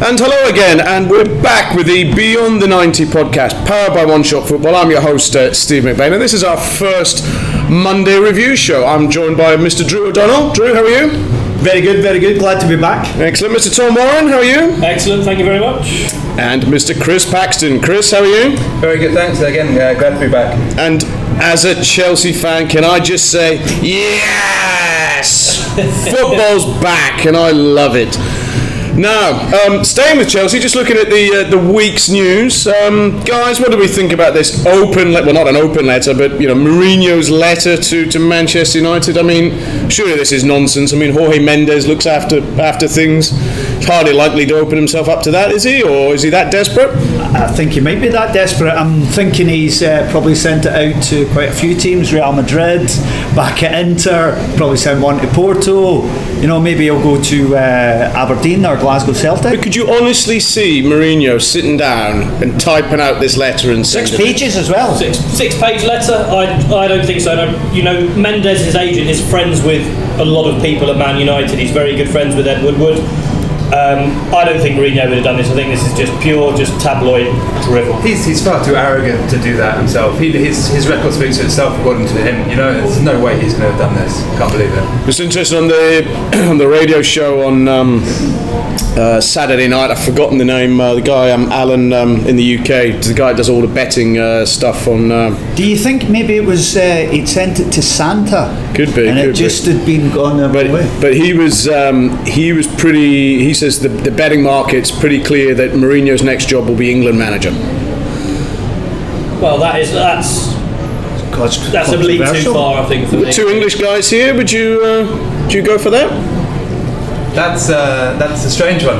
And hello again, and we're back with the Beyond the 90 podcast, powered by One Shot Football. I'm your host, Steve McBain, and this is our first Monday review show. I'm joined by Mr. Drew O'Donnell. Drew, how are you? Very good, very good. Glad to be back. Excellent. Mr. Tom Warren, how are you? Excellent, thank you very much. And Mr. Chris Paxton. Chris, how are you? Very good, thanks. Again, glad to be back. And as a Chelsea fan, can I just say, yes! Football's back, and I love it. Now, staying with Chelsea, just looking at the week's news, guys, what do we think about this open, well, not an open letter, but Mourinho's letter to Manchester United? I mean, surely this is nonsense. I mean, Jorge Mendes looks after things. He's hardly likely to open himself up to that, is he? Or is he that desperate? I think he might be that desperate. I'm thinking he's probably sent it out to quite a few teams. Real Madrid, back at Inter, probably sent one to Porto. Maybe he'll go to Aberdeen or Glasgow Celtic. But could you honestly see Mourinho sitting down and typing out this letter and 6 pages as well? Six-page letter? I don't think so. No. Mendes, his agent, is friends with a lot of people at Man United. He's very good friends with Ed Woodward. I don't think Mourinho would have done this. I think this is just pure, tabloid drivel. He's far too arrogant to do that himself. His record speaks for itself, according to him. There's no way he's going to have done this. Can't believe it. It's interesting on the radio show on Saturday night. I've forgotten the name. The guy Alan in the UK, the guy that does all the betting stuff on. Do you think maybe it was he'd sent it to Santa? Could be, and it just had been gone away. But he was pretty. He says the betting market's pretty clear that Mourinho's next job will be England manager. Well, that's a leap too far, I think. For With two English guys here, would you go for that? That's a strange one.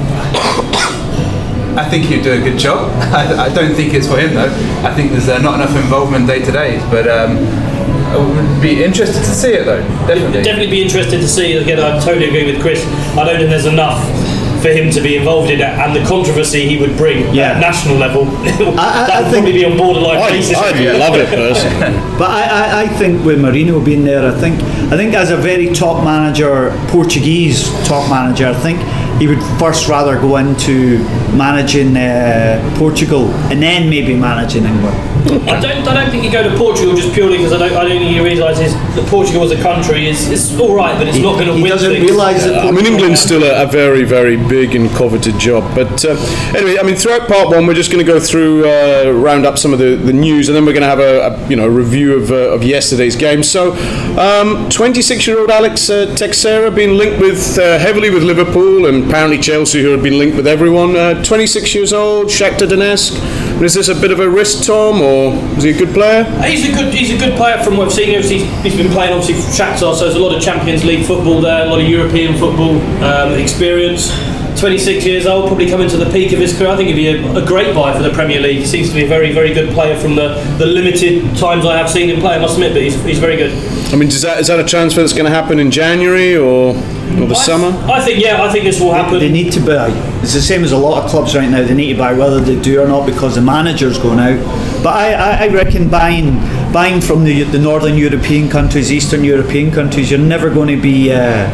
I think he'd do a good job. I don't think it's for him though. I think there's not enough involvement day to day. But I would be interested to see it though. Definitely be interested to see. Again, I totally agree with Chris. I don't think there's enough for him to be involved in it, and the controversy he would bring at national level, that would probably be on borderline racism. I'd love it personally. But I think with Mourinho being there, I think as a very top manager, Portuguese top manager, I think he would first rather go into managing Portugal and then maybe managing England. I don't think he'd go to Portugal just purely because I don't think he realises that Portugal as a country is all right, but it's not going to win. He doesn't realise that. England's still a very, very big and coveted job. But anyway, throughout part one, we're just going to go through, round up some of the news, and then we're going to have a review of yesterday's game. So, 26-year-old Alex Teixeira being linked with heavily with Liverpool and apparently Chelsea, who had been linked with everyone. 26 years old, Shakhtar Donetsk. Is this a bit of a risk, Tom, or is he a good player? He's a good player from what I've seen. He's been playing obviously for Shakhtar, so there's a lot of Champions League football there, a lot of European football experience. 26 years old, probably coming to the peak of his career. I think he'd be a great buy for the Premier League. He seems to be a very, very good player from the limited times I have seen him play, I must admit, but he's very good. Is that a transfer that's going to happen in January or the summer? I think this will happen. They need to buy. It's the same as a lot of clubs right now. They need to buy, whether they do or not, because the manager's going out. But I reckon buying from the Northern European countries, Eastern European countries, you're never going to be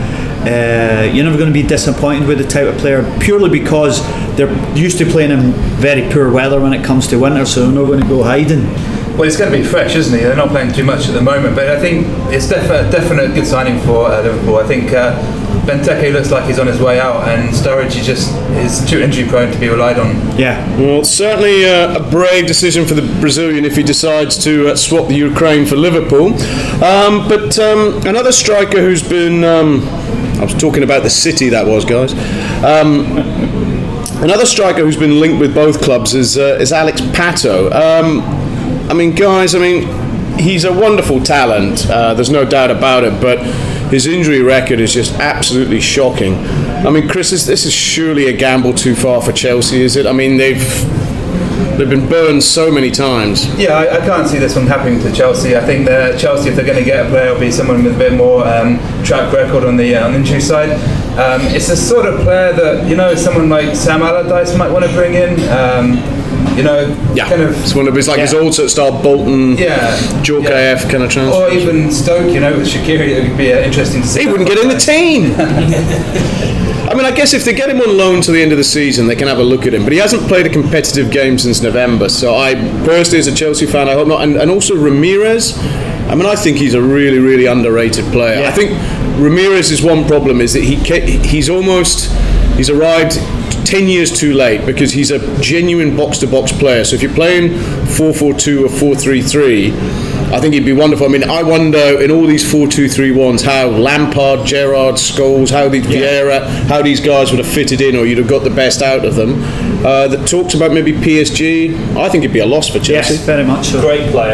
disappointed with the type of player, purely because they're used to playing in very poor weather when it comes to winter, so they're not going to go hiding. Well, he's going to be fresh, isn't he? They're not playing too much at the moment, but I think it's definite good signing for Liverpool. I think Benteke looks like he's on his way out, and Sturridge is too injury prone to be relied on. Yeah. Well, certainly a brave decision for the Brazilian if he decides to swap the Ukraine for Liverpool. But another striker who's been... I was talking about the city, that was, guys. Another striker who's been linked with both clubs is Alex Pato. He's a wonderful talent. There's no doubt about it, but his injury record is just absolutely shocking. Chris, this is surely a gamble too far for Chelsea, is it? They've been burned so many times. Yeah, I can't see this one happening to Chelsea. I think that Chelsea, if they're going to get a player, will be someone with a bit more track record on the injury side. It's a sort of player that someone like Sam Allardyce might want to bring in. Kind of. It's one of his his old sort of style Bolton, Djorkaeff kind of transfer. Or even Stoke, with Shaqiri, it would be interesting to see. He wouldn't get in the team. I mean, I guess if they get him on loan to the end of the season, they can have a look at him. But he hasn't played a competitive game since November. So I personally, as a Chelsea fan, I hope not. And also Ramirez. I mean, I think he's a really, really underrated player. Yeah. I think Ramirez's one problem is that he's arrived 10 years too late, because he's a genuine box-to-box player. So if you're playing 4-4-2 or 4-3-3, I think he'd be wonderful. I mean, I wonder in all these 4-2-3-1s how Lampard, Gerrard, Scholes, Vieira, how these guys would have fitted in, or you'd have got the best out of them. The talks about maybe PSG, I think it'd be a loss for Chelsea. Yes, very much so. Great player.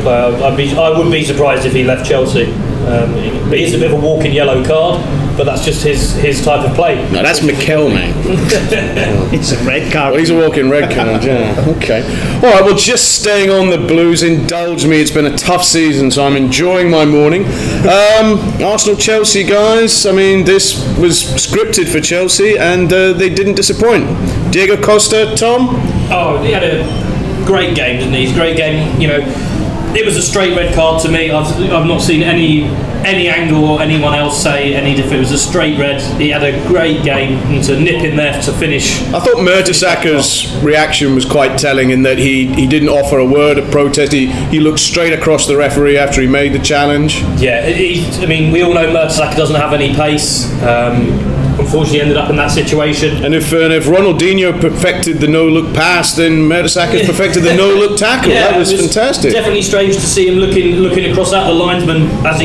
I wouldn't be surprised if he left Chelsea. But he's a bit of a walking yellow card, but that's just his type of play. No, that's Mikel, man. It's a red card. Well, he's a walking red card, yeah. Okay. All right, well, just staying on the Blues, indulge me. It's been a tough season, so I'm enjoying my morning. Arsenal-Chelsea, guys, I mean, this was scripted for Chelsea, and they didn't disappoint. Diego Costa, Tom? Oh, he had a great game, didn't he? He's a great game, you know. It was a straight red card to me. I've not seen any angle or anyone else say any different. It was a straight red. He had a great game, and to nip in there to finish. I thought Mertesaker's reaction was quite telling in that he didn't offer a word of protest. He looked straight across the referee after he made the challenge. Yeah, I mean, we all know Mertesaker doesn't have any pace. Unfortunately, ended up in that situation. And if Ronaldinho perfected the no-look pass, then Mertesaker perfected the no-look tackle. Yeah, that was fantastic. Definitely strange to see him looking across at the linesman as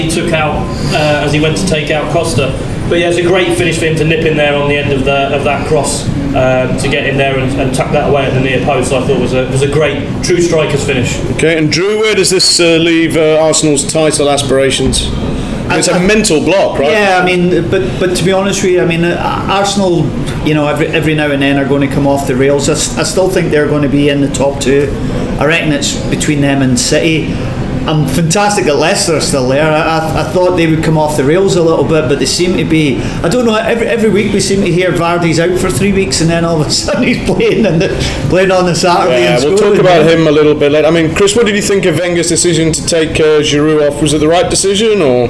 he went to take out Costa. But yeah, it's a great finish for him to nip in there on the end of that cross to get in there and tuck that away at the near post. I thought was a great true striker's finish. Okay, and Drew, where does this leave Arsenal's title aspirations? It's a mental block, right? Yeah, I mean, but to be honest with you, I mean, Arsenal, you know, every now and then are going to come off the rails. I still think they're going to be in the top two. I reckon it's between them and City. I'm fantastic that Leicester are still there. I thought they would come off the rails a little bit, but they seem to be. I don't know. Every week we seem to hear Vardy's out for 3 weeks, and then all of a sudden he's playing on the Saturday. Yeah, and we'll scoring. talk about him a little bit later. I mean, Chris, what did you think of Wenger's decision to take Giroud off? Was it the right decision, or?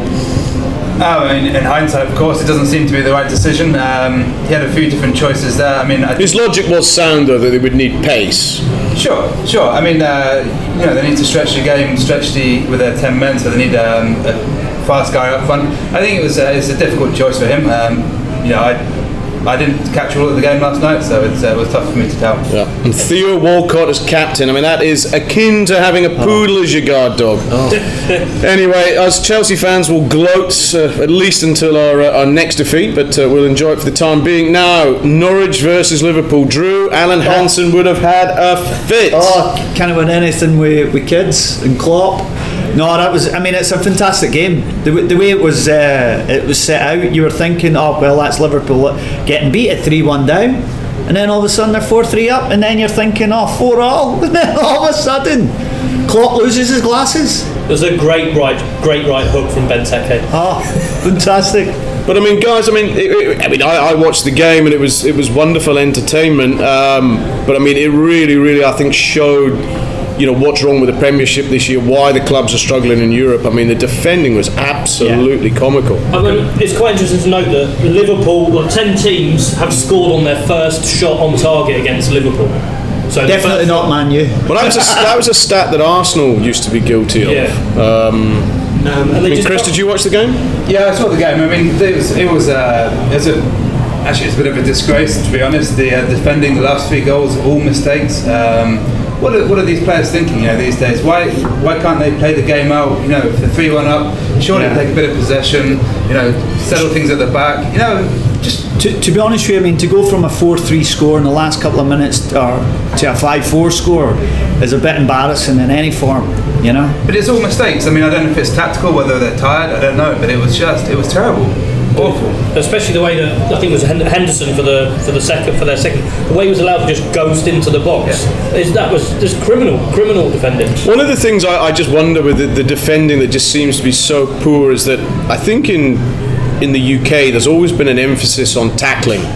I mean, in hindsight, of course, it doesn't seem to be the right decision. He had a few different choices there. I mean, his logic was sound, though, that they would need pace. Sure. I mean, you know, they need to stretch the game, with their 10 men, so they need a fast guy up front. I think it's a difficult choice for him. You know, I didn't catch all of the game last night, so it was tough for me to tell. Yeah. And Theo Walcott as captain. I mean, that is akin to having a poodle as your guard dog. Anyway, us Chelsea fans will gloat at least until our next defeat, but we'll enjoy it for the time being. Now, Norwich versus Liverpool. Drew, Alan Hansen would have had a fit. Can't win anything with kids and Klopp. No, that was. I mean, it's a fantastic game. The way it was set out, you were thinking, oh well, that's Liverpool getting beat at 3-1 down, and then all of a sudden they're 4-3 up, and then you're thinking, oh, 4-all, and then all of a sudden, Klopp loses his glasses. There's a great right hook from Benteke. Oh, fantastic. But I mean, guys, I watched the game and it was wonderful entertainment. But I mean, it really, really, I think, showed, you know, what's wrong with the Premiership this year, why the clubs are struggling in Europe. I mean, the defending was absolutely comical. I mean, it's quite interesting to note that Liverpool, 10 teams have scored on their first shot on target against Liverpool. So definitely not Man U. Well, that was a stat that Arsenal used to be guilty of. Yeah. Chris, did you watch the game? Yeah, I saw the game. I mean, actually, it's a bit of a disgrace, to be honest. The defending the last 3 goals, all mistakes. What are these players thinking, you know, these days? Why can't they play the game out? You know, if they're 3-1 up, surely take a bit of possession. You know, settle things at the back. You know, just to be honest with you, I mean, to go from a 4-3 score in the last couple of minutes to a 5-4 score is a bit embarrassing in any form. You know. But it's all mistakes. I mean, I don't know if it's tactical, whether they're tired. I don't know, but it was terrible. Awful. Especially the way that I think it was Henderson for their second, the way he was allowed to just ghost into the box. That was just criminal defending. One of the things I just wonder with the defending that just seems to be so poor is that I think in the UK there's always been an emphasis on tackling.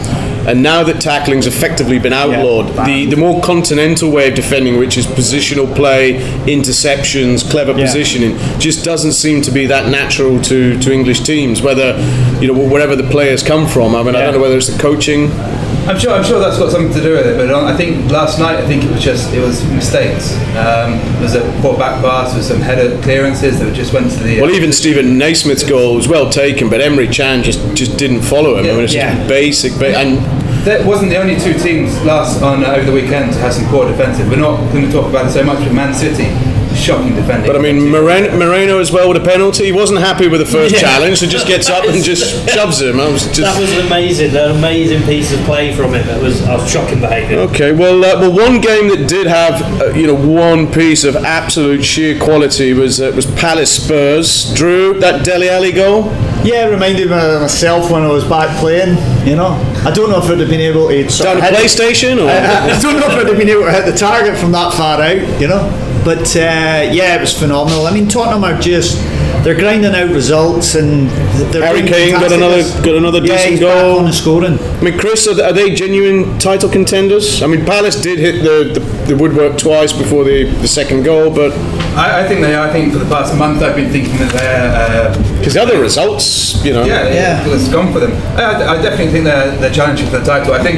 And now that tackling's effectively been outlawed, the more continental way of defending, which is positional play, interceptions, clever positioning, just doesn't seem to be that natural to English teams. Whether wherever the players come from. I mean, I don't know whether it's the coaching. I'm sure that's got something to do with it, but I think last night it was mistakes. There was a poor back pass with some header clearances that just went to the. Well, even Stephen Naismith's goal was well taken, but Emery Chan just didn't follow him. I mean, it's just basic. And that wasn't the only two teams over the weekend to have some poor defensive. We're not going to talk about it so much, but Man City. Shocking defending. But I mean, Moreno as well with a penalty. He wasn't happy with the first challenge, so just gets up and just shoves him. That was an amazing piece of play from him. That was shocking behaviour. Okay, well, one game that did have one piece of absolute sheer quality was Palace Spurs. Drew, that Dele Alli goal. Yeah, it reminded me of myself when I was back playing. I don't know if I'd have been able to down a PlayStation, or I don't know if I'd have been able to hit the target from that far out. But it was phenomenal. I mean, Tottenham are they're grinding out results, and Harry Kane got another decent goal. Back on the scoring. I mean, Chris, are they genuine title contenders? I mean, Palace did hit the woodwork twice before the second goal, but I think they are. I think for the past month I've been thinking that they're because the other results, it's gone for them. I definitely think they're challenging for the title. I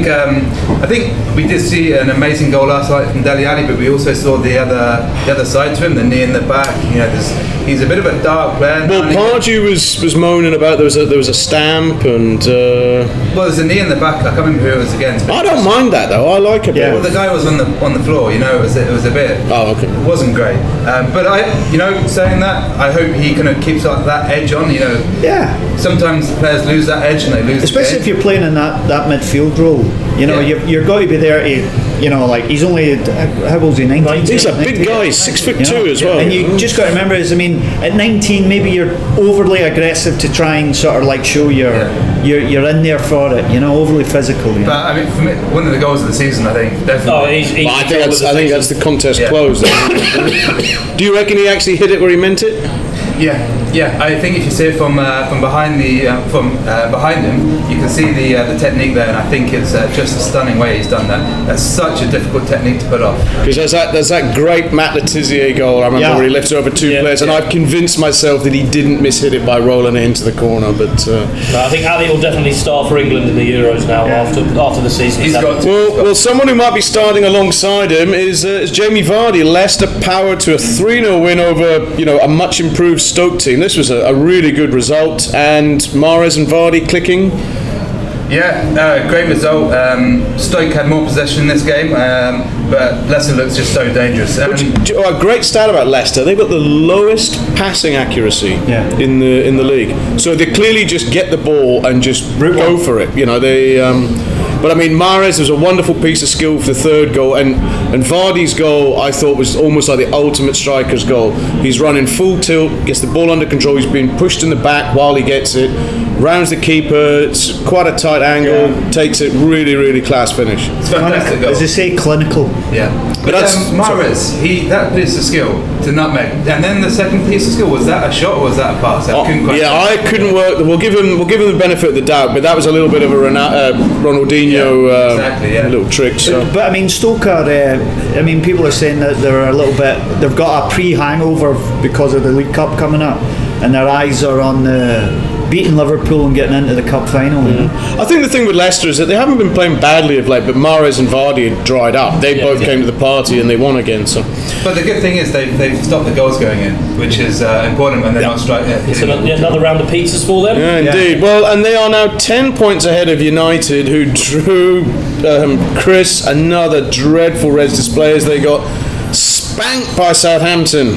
think we did see an amazing goal last night from Dele Alli, but we also saw the other side to him, the knee in the back. He's a bit of a dark player. Well, Pardew was moaning about there was a stamp and. Well, there's a knee in the back. I can't remember who it was against. I don't mind that though. I like it. Yeah. Well, the guy was on the floor. It was a bit. Oh, okay. It wasn't great. But saying that, I hope he kind of keeps that edge on. Yeah. Sometimes players lose that edge and they lose. Especially if you're playing in that midfield role. You've got to be there to. He's only how old's he? 19. He's a big guy, 6'2" as well. And you just got to remember at 19 maybe you're overly aggressive to try and sort of show you're in there for it. Overly physical. But I mean, for me, one of the goals of the season, I think definitely. I think that's the contest closed. Do you reckon he actually hit it where he meant it? Yeah. I think if you see it from behind behind him, you can see the technique there, and I think it's just a stunning way he's done that. That's such a difficult technique to put off. Because there's that great Matt Letizia goal. I remember where he lifts over two players, and I've convinced myself that he didn't miss-hit it by rolling it into the corner. But I think Ali will definitely start for England in the Euros now after the season. Well, someone who might be starting alongside him is Jamie Vardy. Leicester powered to a 3-0 win over a much improved Stoke team. This was a really good result, and Mahrez and Vardy clicking. Yeah, great result. Stoke had more possession in this game, but Leicester looks just so dangerous. A great stat about Leicester: they've got the lowest passing accuracy in the league. So they clearly just get the ball and just go for it. But I mean, Mahrez was a wonderful piece of skill for the third goal, and Vardy's goal I thought was almost like the ultimate striker's goal. He's running full tilt, gets the ball under control, he's being pushed in the back while he gets it, rounds the keeper, it's quite a tight angle, takes it, really, really class finish. It's fantastic goal. As they say, clinical. Yeah. But Mahrez, that piece of skill to nutmeg, and then the second piece of skill, was that a shot or was that a pass? I couldn't work. We'll give him the benefit of the doubt, but that was a little bit of a Ronaldinho little trick. So. But I mean, Stoke are. People are saying that they're a little bit. They've got a pre-hangover because of the League Cup coming up, and their eyes are on beating Liverpool and getting into the cup final. I think the thing with Leicester is that they haven't been playing badly of late, but Mahrez and Vardy had dried up. They both came to the party and they won again. So, but the good thing is they've stopped the goals going in, which is important when they're not striking. It's another round of pizzas for them. Yeah, indeed. Yeah. Well, and they are now 10 points ahead of United, who drew Chris another dreadful Reds display as they got spanked by Southampton.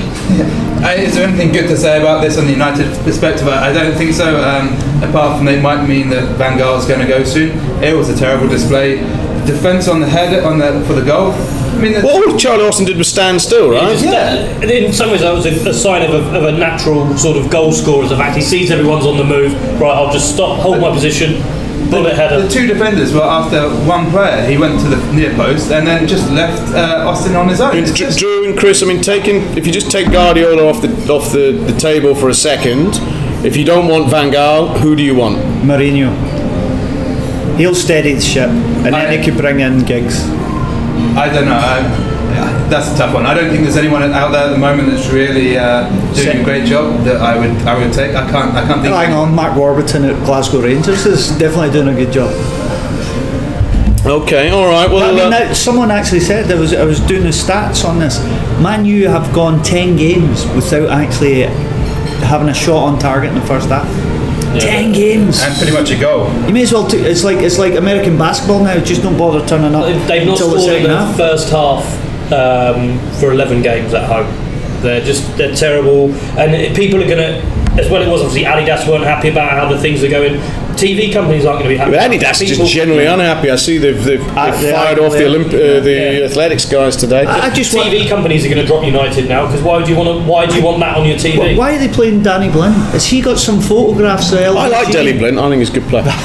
Is there anything good to say about this on the United perspective? I don't think so, apart from it might mean that Van Gaal's going to go soon. It was a terrible display. Defence on the head for the goal. I mean, all Charlie Austin did was stand still, right? In some ways, that was a sign of a natural sort of goal scorer. The fact he sees everyone's on the move. Right, I'll just stop, hold my position. The two defenders were after one player. He went to the near post and then just left Austin on his own. Drew and Chris, if you just take Guardiola off the table for a second, if you don't want Van Gaal, who do you want? Mourinho. He'll steady the ship, and then they could bring in Giggs. I don't know. That's a tough one. I don't think there's anyone out there at the moment that's really doing a great job that I would take. I can't think. Hang on, Mark Warburton at Glasgow Rangers is definitely doing a good job. Okay, all right. Well, someone actually said I was doing the stats on this. Man U have gone 10 games without actually having a shot on target in the first half. 10 games and pretty much a goal. You may as well. It's like American basketball now. Just don't bother turning up. They've not scored in the first half for 11 games at home. They're terrible, and people are gonna. As well, it was obviously Adidas weren't happy about how the things are going. TV companies aren't going to be happy. But Adidas is just generally unhappy. I see they've fired off the athletics guys today. TV companies are going to drop United now because why do you want that on your TV? Why are they playing Danny Blind? Has he got some photographs there? I like Danny Blind. I think he's a good player.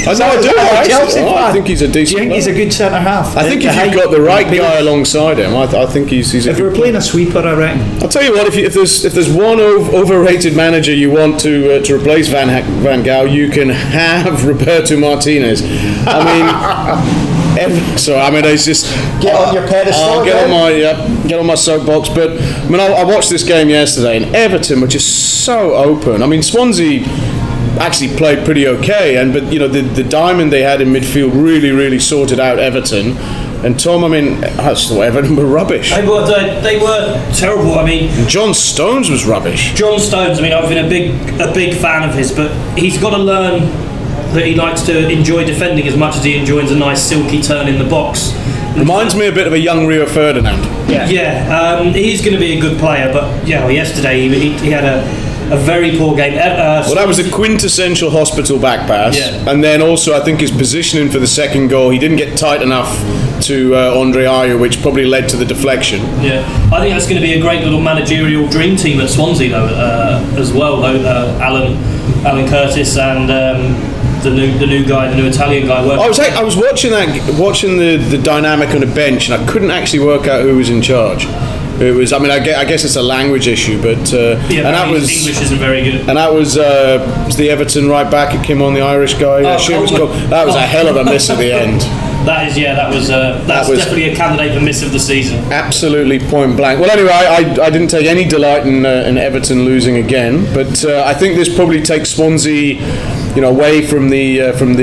I think he's a decent. Do you think he's a good centre half? I think if you've got the right guy alongside him, I think he's if we're playing a sweeper, I reckon. I'll tell you what, if there's one overrated manager you want to replace Van Gaal, you can have Roberto Martinez. It's just get on your pedestal. Get on my soapbox. But I watched this game yesterday, and Everton were just so open. Swansea actually played pretty okay, but the diamond they had in midfield really sorted out Everton. And Tom, I thought Everton were rubbish. They were terrible. John Stones was rubbish. John Stones. I've been a big fan of his, but he's got to learn that he likes to enjoy defending as much as he enjoys a nice silky turn in the box. Reminds me a bit of a young Rio Ferdinand. He's going to be a good player, but yesterday he had a very poor game. That was a quintessential hospital back pass, and then also I think his positioning for the second goal, he didn't get tight enough to Andre Ayew, which probably led to the deflection. Yeah, I think that's going to be a great little managerial dream team at Swansea though, as well though. Alan Curtis and the new guy, the new Italian guy. I was watching the dynamic on the bench, and I couldn't actually work out who was in charge. It was. I guess it's a language issue, but English isn't very good. And that was the Everton right back. It came on the Irish guy. That was a hell of a miss at the end. That's definitely a candidate for miss of the season. Absolutely point blank. Well, anyway, I didn't take any delight in Everton losing again, but I think this probably takes Swansea, away from the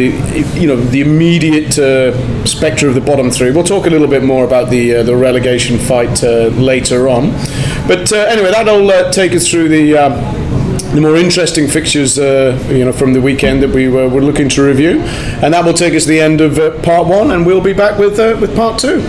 immediate spectre of the bottom three. We'll talk a little bit more about the relegation fight later on. But anyway, that'll take us through the more interesting fixtures, from the weekend that we were looking to review, and that will take us to the end of part one, and we'll be back with part two.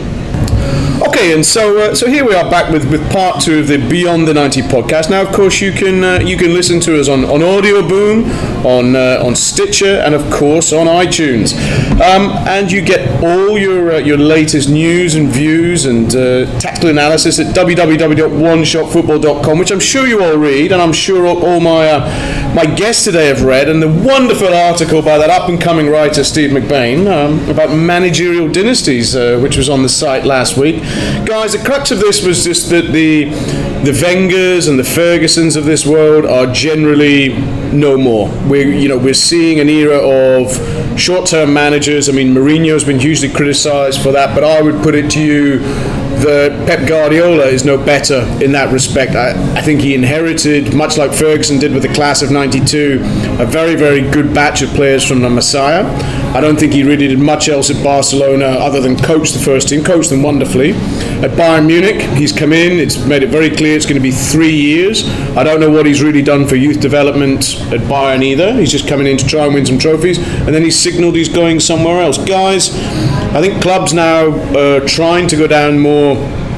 Okay, and so here we are back with part two of the Beyond the 90 podcast. Now, of course, you can listen to us on Audio Boom, on Stitcher, and of course on iTunes, and you get all your latest news and views and tactical analysis at www.oneshotfootball.com, which I'm sure you all read, and I'm sure all my guests today have read, and the wonderful article by that up and coming writer Steve McBain about managerial dynasties, which was on the site last week. Guys, the crux of this was just that the Wengers and the Fergusons of this world are generally no more. We're seeing an era of short-term managers. Mourinho's been hugely criticised for that, but I would put it to you that Pep Guardiola is no better in that respect. I think he inherited, much like Ferguson did with the class of '92, a very, very good batch of players from the Messiah. I don't think he really did much else at Barcelona other than coach the first team, coached them wonderfully. At Bayern Munich, he's come in, it's made it very clear it's going to be 3 years. I don't know what he's really done for youth development at Bayern either. He's just coming in to try and win some trophies, and then he's signalled he's going somewhere else. Guys, I think clubs now are trying to go down more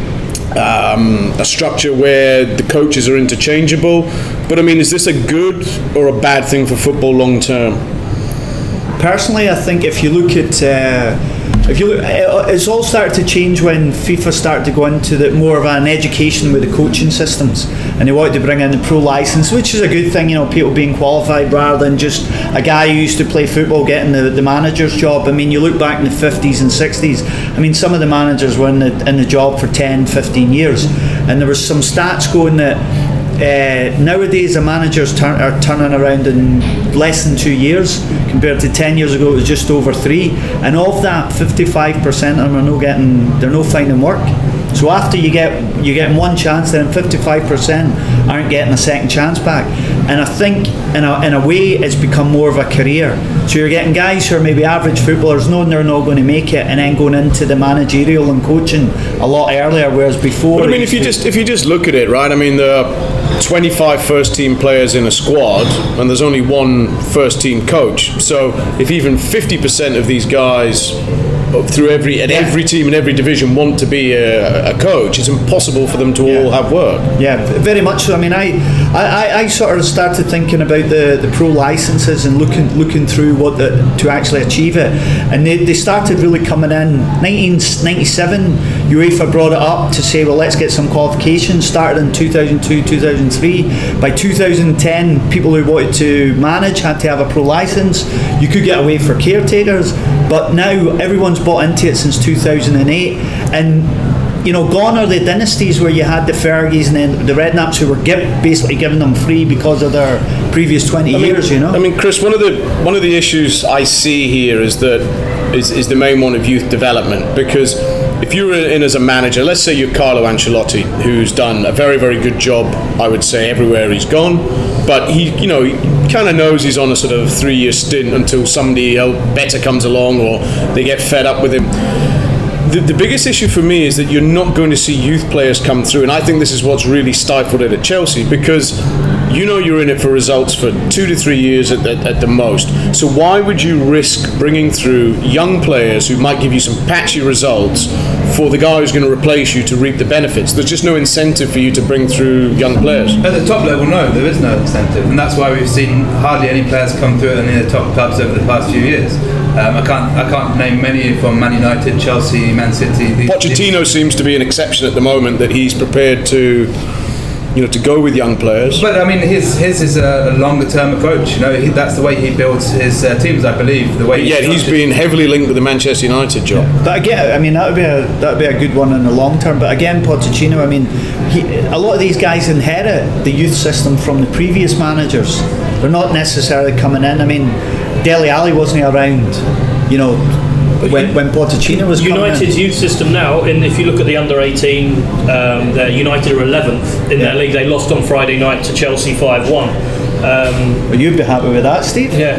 a structure where the coaches are interchangeable. But is this a good or a bad thing for football long term? Personally, I think if you look at it's all started to change when FIFA started to go into more of an education with the coaching systems, and they wanted to bring in the pro license, which is a good thing. People being qualified rather than just a guy who used to play football getting the manager's job. You look back in the 50s and 60s. Some of the managers were in the job for 10, 15 years, and there was some stats going that nowadays the managers are turning around in less than 2 years compared to 10 years ago. It was just over 3, and of that 55% of them they're not finding work. So after you get one chance, then 55% aren't getting a second chance back. And I think in a way it's become more of a career. So you're getting guys who are maybe average footballers knowing they're not going to make it, and then going into the managerial and coaching a lot earlier, whereas before. But I mean, if you just look at it, right? I mean, there are 25 first team players in a squad, and there's only one first team coach. So if even 50% of these guys through every team in every division want to be a coach, it's impossible for them to all have work. Yeah, very much so. I mean, I sort of started thinking about the pro licenses and looking through to actually achieve it, and they started really coming in 1997. UEFA brought it up to say, well, let's get some qualifications. Started in 2002, 2003. By 2010, people who wanted to manage had to have a pro license. You could get away for caretakers, but now everyone's bought into it since 2008, and gone are the dynasties where you had the Fergies and then the Redknaps who were basically giving them free because of their previous 20 years. I mean, Chris, one of the issues I see here is the main one of youth development, because if you're in as a manager, let's say you're Carlo Ancelotti, who's done a very, very good job, I would say, everywhere he's gone, but he kind of knows he's on a sort of 3-year stint until somebody better comes along or they get fed up with him. The biggest issue for me is that you're not going to see youth players come through, and I think this is what's really stifled it at Chelsea, because you're in it for results for 2 to 3 years at the most. So why would you risk bringing through young players who might give you some patchy results for the guy who's going to replace you to reap the benefits? There's just no incentive for you to bring through young players. At the top level, no, there is no incentive, and that's why we've seen hardly any players come through in the top clubs over the past few years. I can't name many from Man United, Chelsea, Man City. Pochettino seems to be an exception at the moment, that he's prepared to go with young players. But I mean, his is a longer term approach. That's the way he builds his teams, I believe. The way he's been heavily linked with the Manchester United job. Yeah. But again, I mean, that would be a good one in the long term. But again, Pochettino, I mean, a lot of these guys inherit the youth system from the previous managers. They're not necessarily coming in. I mean, Dele Alli wasn't around, when Pochettino was coming United's in. youth system now, and if you look at the under-18, United are 11th in their league. They lost on Friday night to Chelsea 5-1. Well, you'd be happy with that, Steve? Yeah.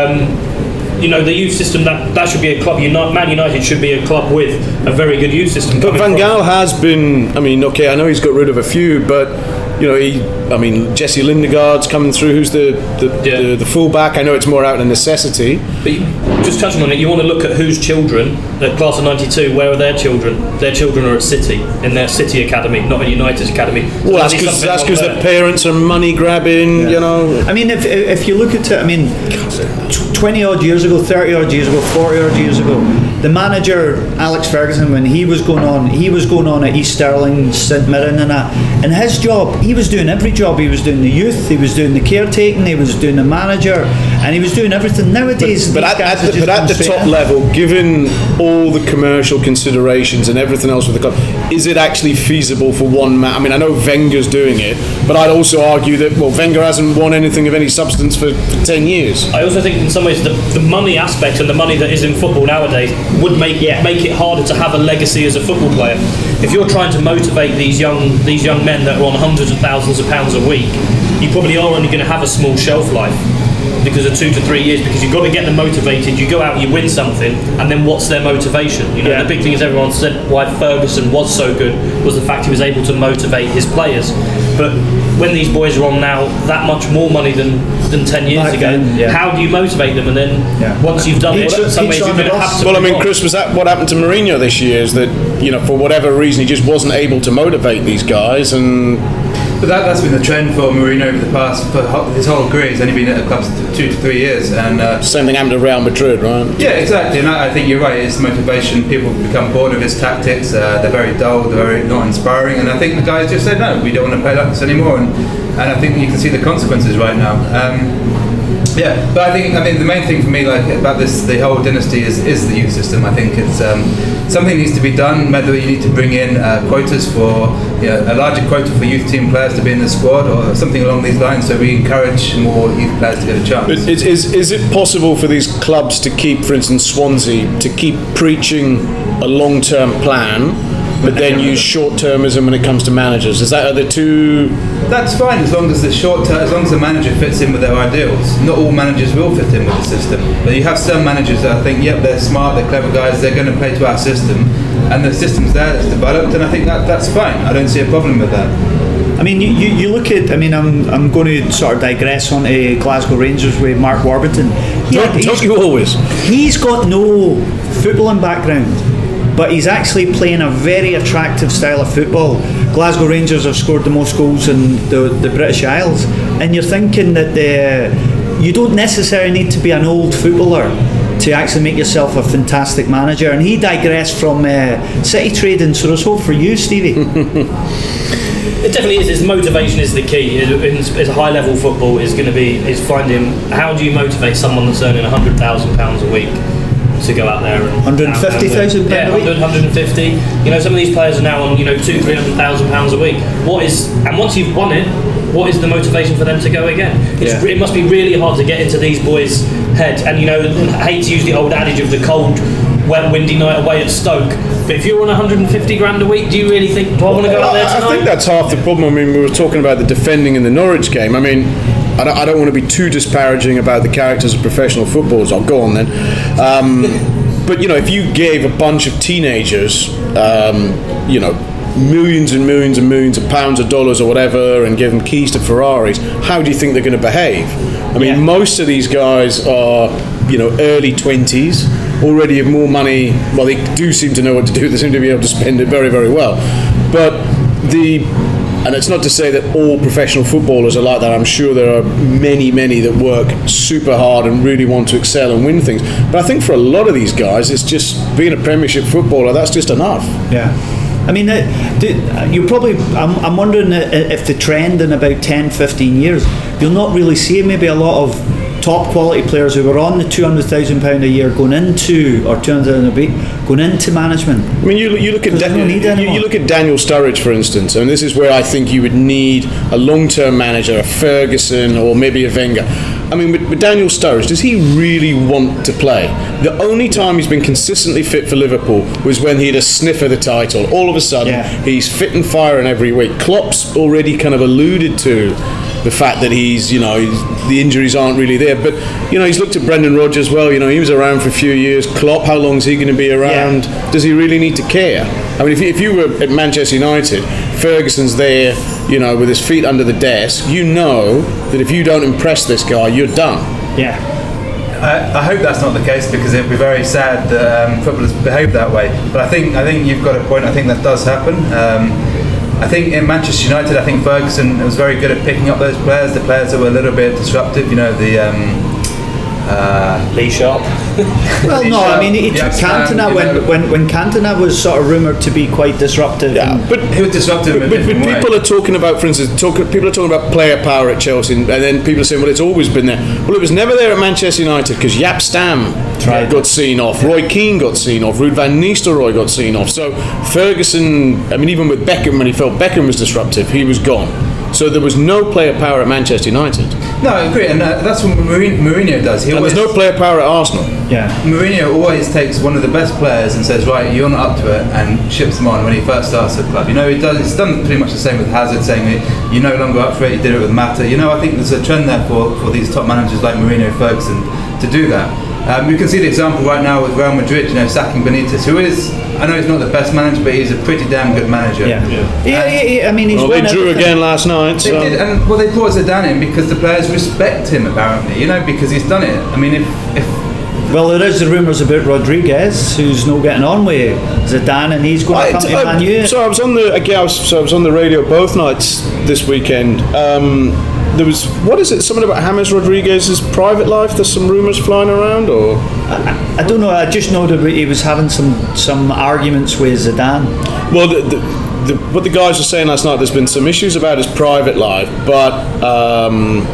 The youth system, that should be a club. Man United should be a club with a very good youth system. But Van Gaal has been, I mean, okay, I know he's got rid of a few, but Jesse Lindegaard's coming through, who's the fullback. I know it's more out of necessity. But just touching on it, you want to look at whose children, the class of 92, where are their children? Their children are at City, in their City academy, not in United's academy. So well, that's because the parents are money grabbing, I mean, if you look at it, I mean, 20 odd years ago, 30 odd years ago, 40 odd years ago, the manager Alex Ferguson, when he was going on at East Stirling, St Mirren and that, and his job, he was doing every job. He was doing the youth, he was doing the caretaking, he was doing the manager, and he was doing everything. Nowadays, but at the top level, given all the commercial considerations and everything else with the club, is it actually feasible for one man? I mean, I know Wenger's doing it, but I'd also argue that Wenger hasn't won anything of any substance for 10 years. I also think in some ways the money aspect and the money that is in football nowadays would make it harder to have a legacy as a football player. If you're trying to motivate these young men that are on hundreds of thousands of pounds a week, you probably are only going to have a small shelf life because of 2 to 3 years, because you've got to get them motivated. You go out, you win something, and then what's their motivation? The big thing is, everyone said why Ferguson was so good was the fact he was able to motivate his players. But when these boys are on now that much more money than 10 years ago, how do you motivate them? And then once you've done it, some ways you're going to have to. Well, I mean, Chris, was that what happened to Mourinho this year? Is that for whatever reason he just wasn't able to motivate these guys, and but that's been the trend for Mourinho over the past, for his whole career. He's only been at the club 2 to 3 years, and same thing happened to Real Madrid, right? Yeah, exactly. And I think you're right. It's motivation. People become bored of his tactics. They're very dull. They're very not inspiring. And I think the guys just said, no, we don't want to play like this anymore. And I think you can see the consequences right now. Yeah, but I think the main thing for me, like about the whole dynasty is the youth system. I think it's something needs to be done. Whether you need to bring in quotas for a larger quota for youth team players to be in the squad, or something along these lines, so we encourage more youth players to get a chance. But is it possible for these clubs to keep, for instance, Swansea, to keep preaching a long-term plan, but then use short-termism when it comes to managers? Are the two? That's fine as long as as long as the manager fits in with their ideals. Not all managers will fit in with the system, but you have some managers that I think, they're smart, they're clever guys, they're going to play to our system, and the system's there, it's developed, and I think that's fine. I don't see a problem with that. I mean, you look at. I mean, I'm going to sort of digress on to Glasgow Rangers with Mark Warburton. Don't you always? He's got no footballing background, but he's actually playing a very attractive style of football. Glasgow Rangers have scored the most goals in the British Isles, and you're thinking that you don't necessarily need to be an old footballer to actually make yourself a fantastic manager. And he digressed from City trading, so there's hope for you, Stevie. It definitely is. His motivation is the key. As a high-level football is finding how do you motivate someone that's earning £100,000 a week to go out there and £150,000 a week. 150. Some of these players are now on £200,000-300,000 a week. And once you've won it, what is the motivation for them to go again? It must be really hard to get into these boys' heads. And I hate to use the old adage of the cold, wet, windy night away at Stoke. But if you're on 150 grand a week, do you really think, do I want to go out there tonight? I think that's half the problem. I mean, we were talking about the defending in the Norwich game. I mean, I don't want to be too disparaging about the characters of professional footballers. I'll go on then. But if you gave a bunch of teenagers, millions and millions and millions of pounds or dollars or whatever, and give them keys to Ferraris, how do you think they're going to behave? I mean, most of these guys are, early 20s, already have more money. Well, they do seem to know what to do. They seem to be able to spend it very, very well. But and it's not to say that all professional footballers are like that. I'm sure there are many, many that work super hard and really want to excel and win things. But I think for a lot of these guys, it's just being a Premiership footballer, that's just enough. Yeah. I mean, you probably. I'm wondering if the trend in about 10, 15 years, you'll not really see maybe a lot of top quality players who were on the £200,000 a year going into, or £200,000 a week, going into management. I mean, you look at you look at Daniel Sturridge, for instance, and this is where I think you would need a long-term manager, a Ferguson or maybe a Wenger. I mean, with Daniel Sturridge, does he really want to play? The only time he's been consistently fit for Liverpool was when he had a sniff of the title. All of a sudden, he's fit and firing every week. Klopp's already kind of alluded to the fact that he's, the injuries aren't really there. But, he's looked at Brendan Rodgers. Well, he was around for a few years. Klopp, how long is he going to be around? Yeah. Does he really need to care? I mean, if you were at Manchester United, Ferguson's there, with his feet under the desk, that if you don't impress this guy, you're done. Yeah. I hope that's not the case, because it would be very sad that footballers behave that way. But I think you've got a point. I think that does happen. I think in Manchester United, I think Ferguson was very good at picking up those players, the players that were a little bit disruptive. Lee Sharp. Well, no, I mean, he took Cantona when Cantona was sort of rumoured to be quite disruptive. Yeah, but he was disruptive. But people are talking about, for instance, people are talking about player power at Chelsea, and then people are saying, well, it's always been there. Well, it was never there at Manchester United because Jaap Stam got seen off, Roy Keane got seen off, Ruud van Nistelrooy got seen off. So Ferguson, I mean, even with Beckham, when he felt Beckham was disruptive, he was gone. So there was no player power at Manchester United. No, I agree, and that's what Mourinho does. And there's no player power at Arsenal. Yeah. Mourinho always takes one of the best players and says, right, you're not up to it, and ships them on when he first starts the club. It's done pretty much the same with Hazard, saying you're no longer up for it. You did it with Mata. I think there's a trend there for these top managers like Mourinho, Ferguson to do that. We can see the example right now with Real Madrid, sacking Benitez, who is, I know he's not the best manager, but he's a pretty damn good manager. Yeah. I mean, he's they drew again last night. They did, and they brought Zidane in because the players respect him, apparently, because he's done it. I mean, if well, there is the rumours about Rodriguez, who's not getting on with Zidane, and he's going to come to Man U. So I was on the radio both nights this weekend. There was, what is it, something about James Rodriguez's private life? There's some rumours flying around, or? I don't know, I just know that he was having some arguments with Zidane. Well, what the guys were saying last night, there's been some issues about his private life, but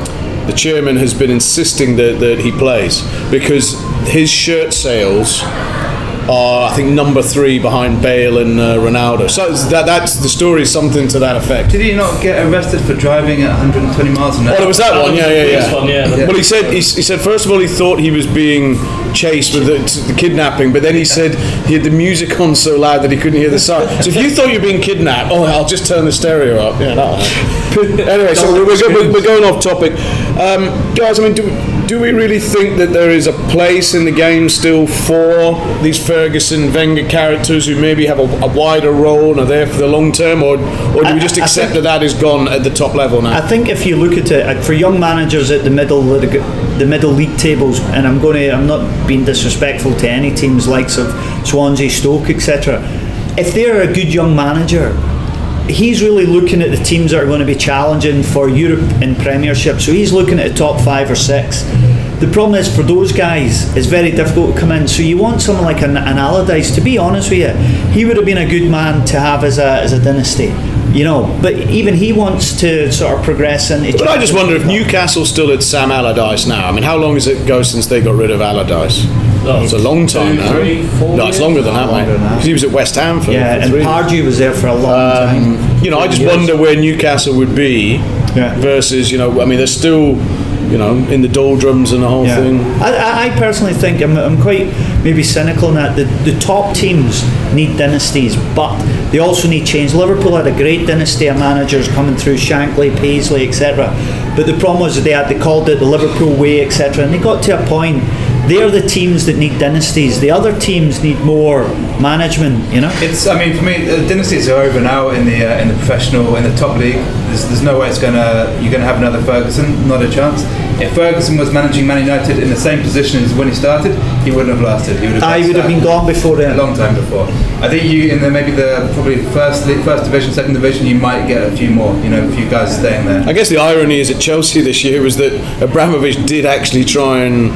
the chairman has been insisting that he plays because his shirt sales are, I think, number 3 behind Bale and Ronaldo. So that's the story, something to that effect. Did he not get arrested for driving at 120 miles an hour? Oh, it was that one, Yeah. Well, he said first of all he thought he was being chased with the kidnapping, but then he said he had the music on so loud that he couldn't hear the sound. So if you thought you were being kidnapped, I'll just turn the stereo up. Yeah, anyway, so we're going off topic, guys. I mean, do we really think that there is a place in the game still for these Ferguson, Wenger characters who maybe have a wider role and are there for the long term, or do we just accept that is gone at the top level now? I think if you look at it for young managers at the middle league tables, and I'm not being disrespectful to any teams likes of Swansea, Stoke, etc. If they're a good young manager, he's really looking at the teams that are going to be challenging for Europe and Premiership. So he's looking at the top 5 or 6. The problem is for those guys, it's very difficult to come in. So you want someone like an Allardyce. To be honest with you, he would have been a good man to have as a dynasty. But even he wants to sort of progress into. But I just wonder if Newcastle's still at Sam Allardyce now. I mean, how long does it go since they got rid of Allardyce? It's a long time now. 3, 4 No, it's longer than that, mate. Because he was at West Ham for and 3 Pardew was there for a long time. I just wonder where Newcastle would be versus, I mean, they're still, in the doldrums and the whole thing. I personally think I'm quite maybe cynical in that the top teams need dynasties, but they also need change. Liverpool had a great dynasty of managers coming through, Shankly, Paisley, etc. But the problem was they called it the Liverpool way, etc. And they got to a point. They're the teams that need dynasties. The other teams need more management. It's. I mean, for me, the dynasties are over now in the professional, in the top league. There's no way you're gonna have another Ferguson. Not a chance. If Ferguson was managing Man United in the same position as when he started, he wouldn't have lasted. He would have been gone before then. A long time before. I think you in maybe probably first division, second division, you might get a few more. A few guys staying there. I guess the irony is at Chelsea this year was that Abramovich did actually try and.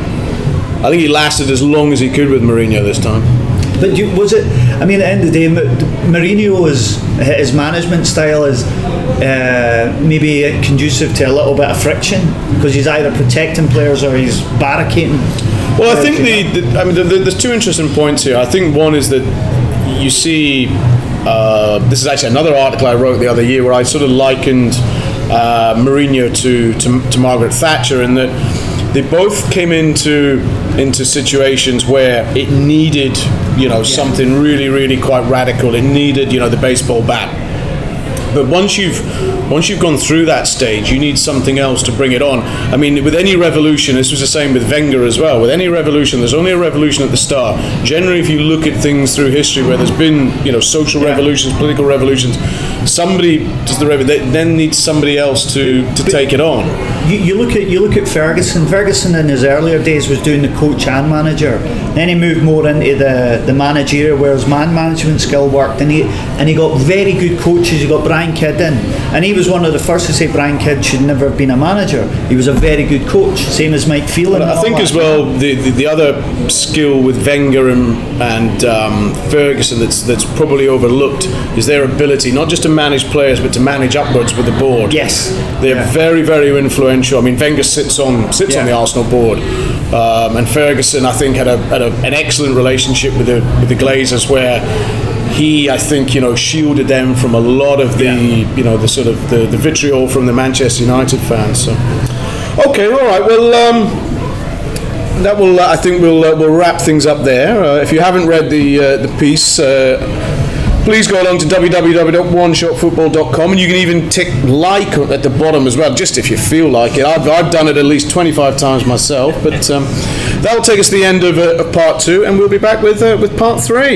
I think he lasted as long as he could with Mourinho this time. But was it? I mean, at the end of the day, Mourinho his management style is maybe conducive to a little bit of friction because he's either protecting players or he's barricading. Well, I think there's 2 interesting points here. I think one is that you see. This is actually another article I wrote the other year where I sort of likened Mourinho to Margaret Thatcher in that. They both came into situations where it needed, something really, really quite radical. It needed, the baseball bat. But once you've gone through that stage, you need something else to bring it on. I mean, with any revolution, this was the same with Wenger as well. With any revolution, there's only a revolution at the start. Generally, if you look at things through history where there's been, social revolutions, political revolutions, somebody does then needs somebody else to take it on. You look at Ferguson. Ferguson in his earlier days was doing the coach and manager. Then he moved more into the managerial, whereas man management skill worked, and he got very good coaches. He got Brian Kidd in, and he was one of the first to say Brian Kidd should never have been a manager. He was a very good coach, same as Mike Phelan. I think as well the other skill with Wenger and Ferguson that's probably overlooked is their ability not just to manage players but to manage upwards with the board. Yes, they're very, very influential. I mean, Wenger sits on the Arsenal board, and Ferguson I think had an excellent relationship with the Glazers where he, I think, shielded them from a lot of the the sort of the vitriol from the Manchester United fans. So, okay, all right. Well, that will. I think we'll wrap things up there. If you haven't read the piece. Please go along to www.oneshotfootball.com and you can even tick like at the bottom as well, just if you feel like it. I've done it at least 25 times myself, but that will take us to the end of part 2, and we'll be back with part 3.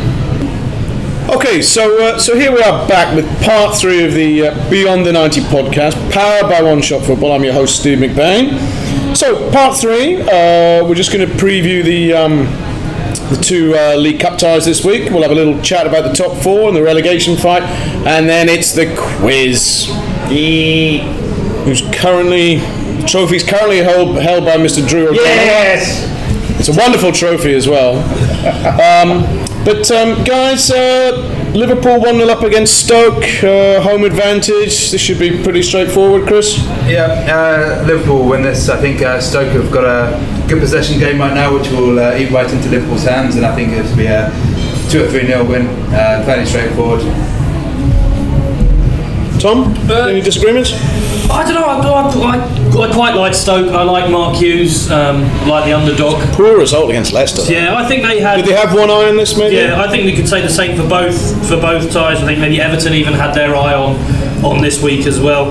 Okay, so here we are back with part 3 of the Beyond the 90 podcast, powered by One Shot Football. I'm your host, Steve McBain. So, part 3, we're just going to preview the 2 League Cup ties this week. We'll have a little chat about the top 4 and the relegation fight, and then it's the quiz. The trophy's currently held by Mr. Drew O'Connor. Yes! It's a wonderful trophy as well. But guys, Liverpool 1-0 up against Stoke, home advantage. This should be pretty straightforward, Chris. Yeah, Liverpool win this. I think Stoke have got a good possession game right now, which will eat right into Liverpool's hands, and I think it'll be a 2 or 3-0 win. Fairly straightforward. Tom, any disagreements? I don't know. I quite like Stoke. I like Mark Hughes. Like the underdog. Poor result against Leicester. Yeah, I think they had. Did they have one eye on this, maybe? Yeah, I think we could say the same for both ties. I think maybe Everton even had their eye on this week as well.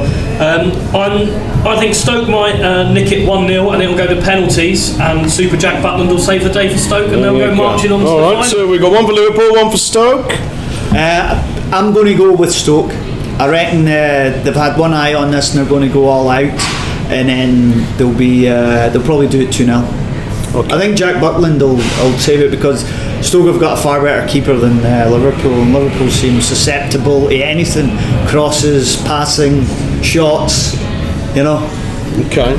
I think Stoke might nick it 1-0 and it'll go to penalties, and Super Jack Butland will save the day for Stoke, and they'll go marching on to the final. Alright, so we've got one for Liverpool, one for Stoke. I'm going to go with Stoke. I reckon they've had one eye on this and they're going to go all out, and then they'll probably do it 2-0. Okay. I think Jack Butland will save it, because Stoke have got a far better keeper than Liverpool, and Liverpool seems susceptible to anything, crosses, passing, shots, you know. Okay.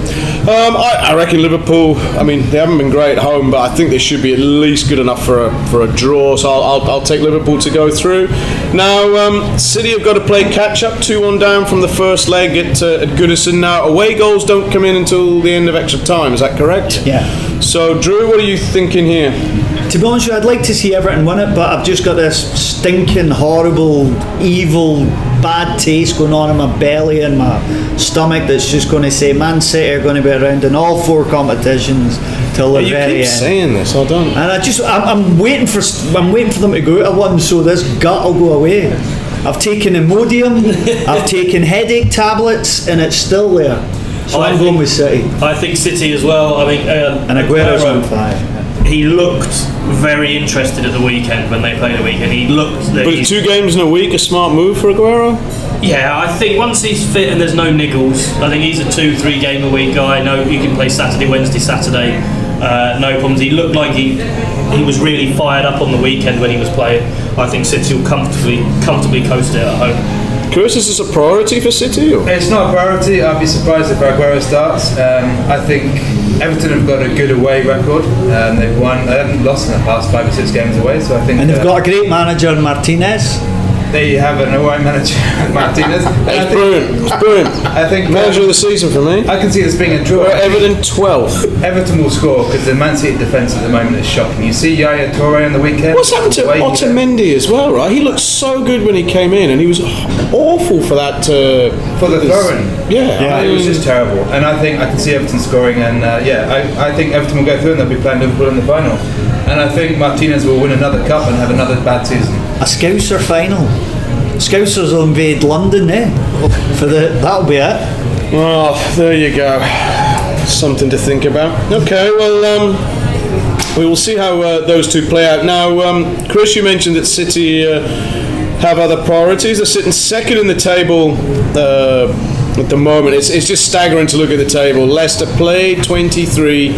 I reckon Liverpool, I mean, they haven't been great at home, but I think they should be at least good enough for a draw, so I'll take Liverpool to go through. Now, City have got to play catch-up, 2-1 down from the first leg at Goodison. Now, away goals don't come in until the end of extra time, is that correct? Yeah. So, Drew, what are you thinking here? To be honest with you, I'd like to see Everton win it, but I've just got this stinking, horrible, evil, bad taste going on in my belly and my stomach that's just going to say Man City are going to be around in all 4 competitions till the very end. You keep saying this, I don't. And I'm waiting for them to go out of one, so this gut will go away. I've taken Imodium, I've taken headache tablets, and it's still there. So I'm going with City. I think City as well. I mean, and Aguero's on fire. He looked very interested at the weekend when they played the weekend. He looked. But 2 games in a week, a smart move for Aguero? Yeah, I think once he's fit and there's no niggles, I think he's a 2-3 game a week guy. No, you can play Saturday, Wednesday, Saturday, no problems. He looked like he was really fired up on the weekend when he was playing. I think City will comfortably coast it at home. Chris, is this a priority for City? Or? It's not a priority. I'd be surprised if Aguero starts. I think Everton have got a good away record. They've won. They haven't lost in the past 5 or 6 games away. So I think. And they've got a great manager, Martinez. They have an away manager, Martinez. It's brilliant. It's brilliant. I think manager of the season for me. I can see this being a draw. Everton 12th. Everton will score, because the Man City defence at the moment is shocking. You see Yaya Toure on the weekend. What's happened to Otamendi as well, right? He looked so good when he came in, and he was awful for that. For the throw-in. Yeah. It was just terrible. And I think I can see Everton scoring, and I think Everton will go through and they'll be playing Liverpool in the final. And I think Martinez will win another cup and have another bad season. A Scouser final. Scousers will invade London, that'll be it. Well, there you go. Something to think about. Okay, well, we will see how those two play out. Now, Chris, you mentioned that City have other priorities. They're sitting second in the table at the moment. It's just staggering to look at the table. Leicester played 23,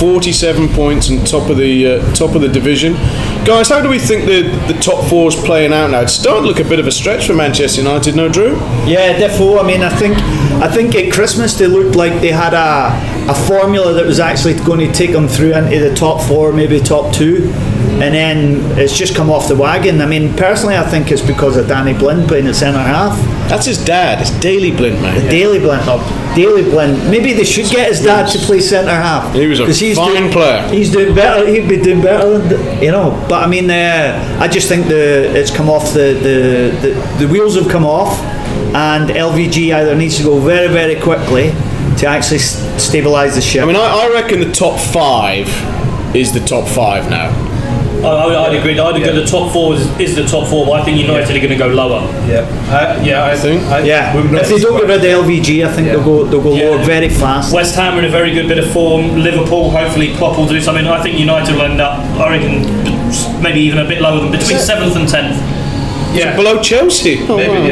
47 points and top of the division. Guys, how do we think the top 4 is playing out now? It's starting to look a bit of a stretch for Manchester United, no, Drew? Yeah, defo. I mean, I think at Christmas they looked like they had a formula that was actually going to take them through into the top 4, maybe top 2, and then it's just come off the wagon. I mean, personally, I think it's because of Danny Blind playing at centre half. That's his dad. It's Daley Blind, mate. Daley Blind. Maybe they should get his dad to play centre half. He was a fine player. He's doing better. He'd be doing better than, you know. But I mean, I just think it's come off. The wheels have come off, and LVG either needs to go very, very quickly to actually stabilise the ship. I mean, I reckon the top 5 is the top 5 now. I'd agree. I'd agree. The top 4 is the top 4, but I think United are going to go lower. I think. If they don't get rid of LVG, I think they'll go lower very fast. West Ham are in a very good bit of form. Liverpool, hopefully Klopp will do something. I think United will end up, I reckon, maybe even a bit lower than between 7th and 10th. Yeah, below Chelsea. Maybe,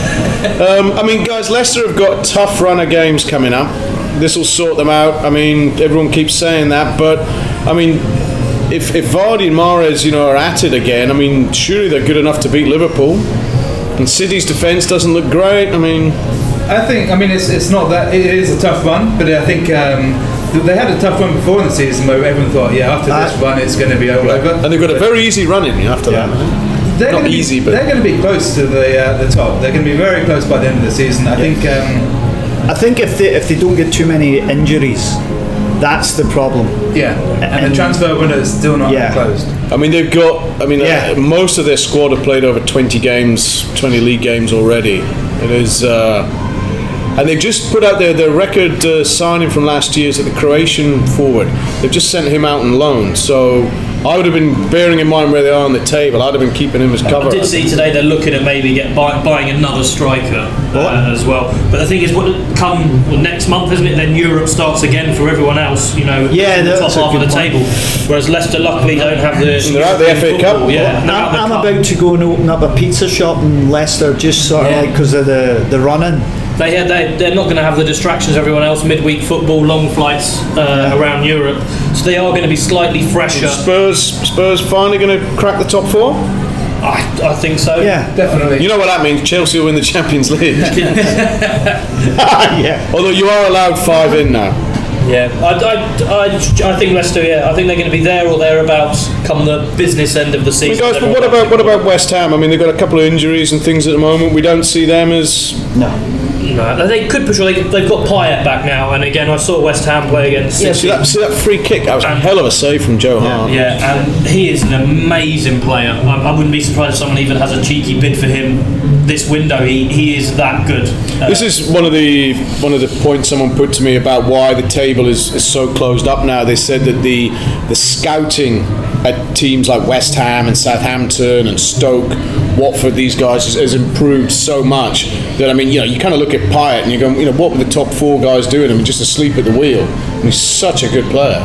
I mean, guys, Leicester have got a tough run of games coming up. This will sort them out. I mean, everyone keeps saying that, but I mean, if Vardy and Mahrez, are at it again, I mean, surely they're good enough to beat Liverpool. And City's defence doesn't look great. I mean, it's not that it is a tough run, but I think they had a tough run before in the season where everyone thought, after this run it's going to be all over. And they've got a very easy run in after that. they're not gonna easy, but they're going to be close to the top. They're going to be very close by the end of the season. I think if they don't get too many injuries, that's the problem. and the transfer window is still not closed. I mean, they've got. I mean, most of their squad have played over 20 league games already. It is, and they've just put out their record signing from last year is at the Croatian forward. They've just sent him out on loan. So I would have been bearing in mind where they are on the table. I'd have been keeping him as cover. I did see today they're looking at maybe buying another striker as well. But the thing is, next month, isn't it? Then Europe starts again for everyone else. You know, the top half of the table. Whereas Leicester luckily don't have the. They're out the FA Cup. Yeah, I'm about to go and open up a pizza shop in Leicester, just sort of like because of the running. They're not going to have the distractions of everyone else, midweek football, long flights around Europe, so they are going to be slightly fresher. Spurs finally going to crack the top four? I think so. Yeah, definitely. You know what that means? Chelsea will win the Champions League. Although you are allowed 5 in now. Yeah, I think Leicester. I think they're going to be there or thereabouts come the business end of the season. Guys, but what about West Ham? I mean, they've got a couple of injuries and things at the moment. We don't see them as No, they could push. They've got Payet back now, and again, I saw West Ham play against City. See that free kick? That was a hell of a save from Joe Hart. Yeah, and he is an amazing player. I wouldn't be surprised if someone even has a cheeky bid for him this window. He is that good. This is one of the points someone put to me about why the table is so closed up now. They said that the scouting at teams like West Ham and Southampton and Stoke, Watford, these guys has improved so much that, I mean, you kind of look at Payet and you go, what were the top 4 guys doing? I mean, just asleep at the wheel. And he's such a good player.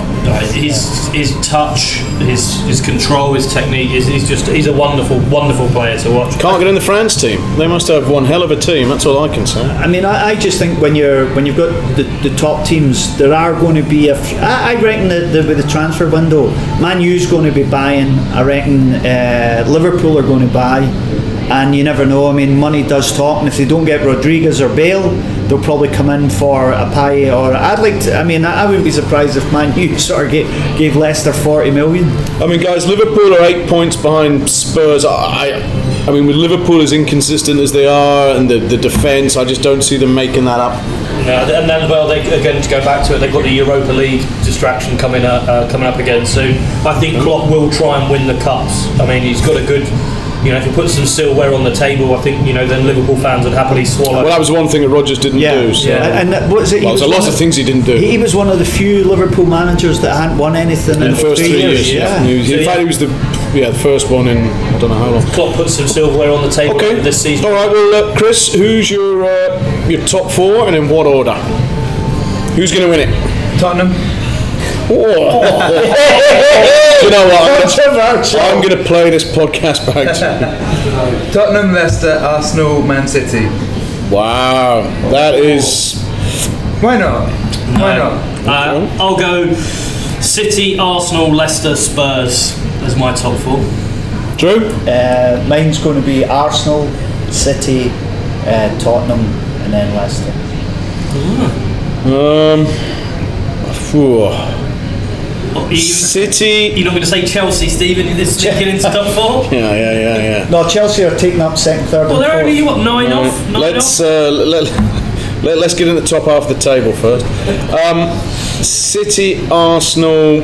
His touch, his control, his technique, he's a wonderful, wonderful player to watch. Can't get in the France team. They must have one hell of a team. That's all I can say. I mean, I just think when you've got the top teams, there are going to be I reckon that with the transfer window, Man U's going to be buying. I reckon Liverpool are going to buy, and you never know. I mean, money does talk, and if they don't get Rodriguez or Bale, they'll probably come in for a Payet. Or I wouldn't be surprised if Man U sort of gave Leicester 40 million. I mean, guys, Liverpool are 8 points behind Spurs. I mean, with Liverpool as inconsistent as they are, and the defence, I just don't see them making that up. No, and then as well, again, to go back to it, they've got the Europa League distraction coming up again soon. I think Klopp will try and win the cups. I mean, he's got a good. If he puts some silverware on the table, I think then Liverpool fans would happily swallow. Well, that was one thing that Rodgers didn't do. So. Yeah, and what is it? There's a lot of things he didn't do. He was one of the few Liverpool managers that hadn't won anything in the first 3 years. Yeah. In fact, he was the first one in I don't know how long. Klopp put some silverware on the table this season. All right, well, Chris, who's your top 4, and in what order? Who's going to win it? Tottenham. You know what? I'm going to play this podcast back to you. Tottenham, Leicester, Arsenal, Man City. Wow, that is. Why not? I'll go City, Arsenal, Leicester, Spurs as my top 4. Drew? Mine's going to be Arsenal, City, Tottenham, and then Leicester. City. You're not going to say Chelsea, Stephen? This sneaking into top 4? Yeah. No, Chelsea are taking up second, third. Well, they're only 9 off. Let's get in the top half of the table first. City, Arsenal,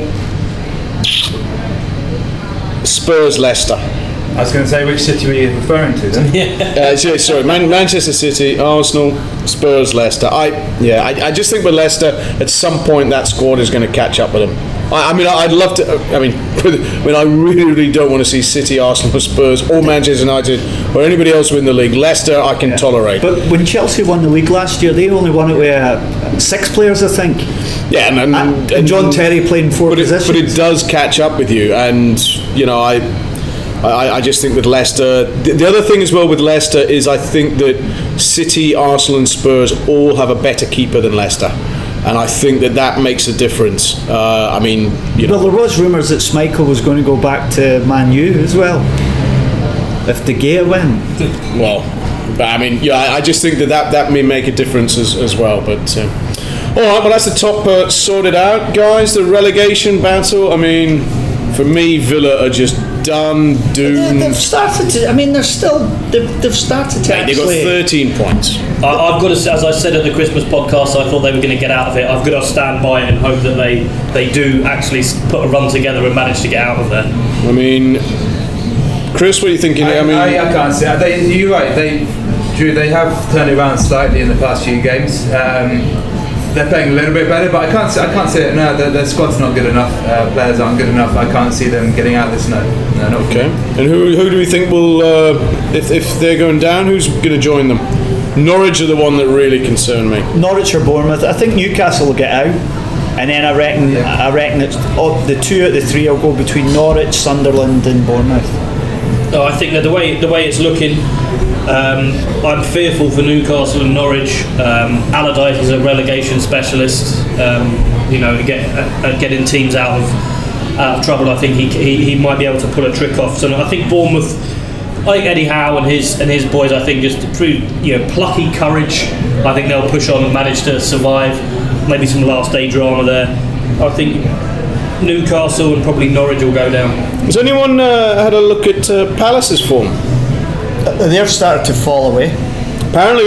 Spurs, Leicester. I was going to say, which city were you referring to then? Sorry, Manchester City, Arsenal, Spurs, Leicester. I just think with Leicester, at some point that squad is going to catch up with them. I'd love to. I really don't want to see City, Arsenal, Spurs, or Manchester United, or anybody else win the league. Leicester, I can tolerate. But when Chelsea won the league last year, they only won it with 6 players, I think. Yeah, and John Terry playing 4 positions. But it does catch up with you, and I just think with Leicester, the other thing as well with Leicester is I think that City, Arsenal and Spurs all have a better keeper than Leicester, and I think that makes a difference. Well, there was rumours that Schmeichel was going to go back to Man U as well if De Gea win. Well, but I just think that may make a difference as well. But all right, well, that's the top sorted out, guys. The relegation battle. For me, Villa are just done, doomed. They've started to. I mean, they've started to. They've got 13 points. I've got to say, as I said at the Christmas podcast, I thought they were going to get out of it. I've got to stand by it and hope that they do actually put a run together and manage to get out of there. I mean, Chris, what are you thinking? I can't see it. You're right. Drew, they have turned it around slightly in the past few games. They're playing a little bit better, but I can't see it. No, their squad's not good enough. Players aren't good enough. I can't see them getting out of this. No, not okay. And who do we think will, if they're going down, who's going to join them? Norwich are the one that really concern me. Norwich or Bournemouth. I think Newcastle will get out, and then I reckon it's the 2 out of the 3 will go between Norwich, Sunderland, and Bournemouth. Oh, I think that the way it's looking, I'm fearful for Newcastle and Norwich. Allardyce is a relegation specialist. Getting teams out of trouble. I think he might be able to pull a trick off. So I think Bournemouth. I think Eddie Howe and his boys. I think just through plucky courage, I think they'll push on and manage to survive. Maybe some last day drama there. I think Newcastle and probably Norwich will go down. Has anyone had a look at Palace's form? They've started to fall away. Apparently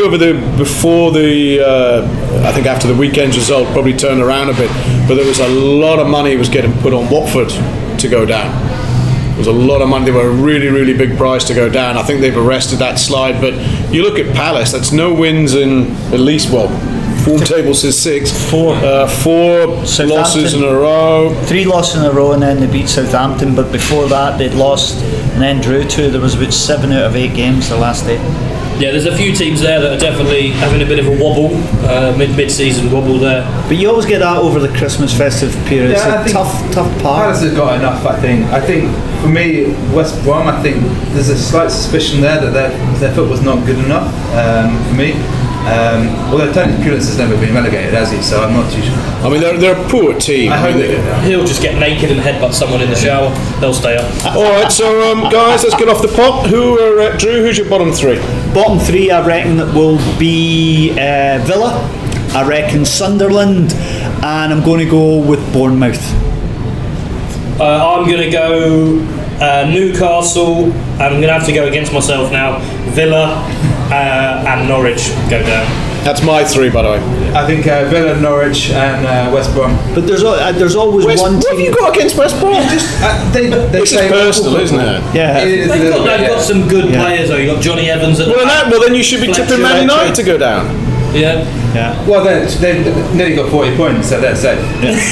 I think after the weekend's result probably turned around a bit, but there was a lot of money was getting put on Watford to go down. There was a lot of money. They were a really, really big price to go down. I think they've arrested that slide, but you look at Palace, that's no wins in at least, form table says 6. 4 losses in a row. 3 losses in a row, and then they beat Southampton. But before that, they'd lost and then drew 2. There was about 7 out of 8 games the last day. Yeah, there's a few teams there that are definitely having a bit of a wobble, mid-season wobble there. But you always get that over the Christmas festive period. Yeah, it's a tough part. Palace has got enough, I think. I think for me, West Brom, I think there's a slight suspicion there that their football's not good enough for me. Although Tony Pulis has never been relegated, has he? So I'm not too sure. I mean, they're a poor team. I hope they get down. He'll just get naked and headbutt someone in the shower. They'll stay up. All right, so guys, let's get off the pot. Drew, who's your bottom 3? Bottom 3, I reckon that will be Villa. I reckon Sunderland, and I'm going to go with Bournemouth. I'm going to go Newcastle, and I'm going to have to go against myself now. Villa and Norwich go down. That's my 3, by the way. I think Villa, Norwich, and West Brom. But there's always one team. What have you got against West Brom? This is personal, isn't it? Yeah. They've got some good players though. You've got Johnny Evans at the back. Well, then you should be tipping Man United to go down. Yeah. Well, they've nearly got 40 points, so they're safe.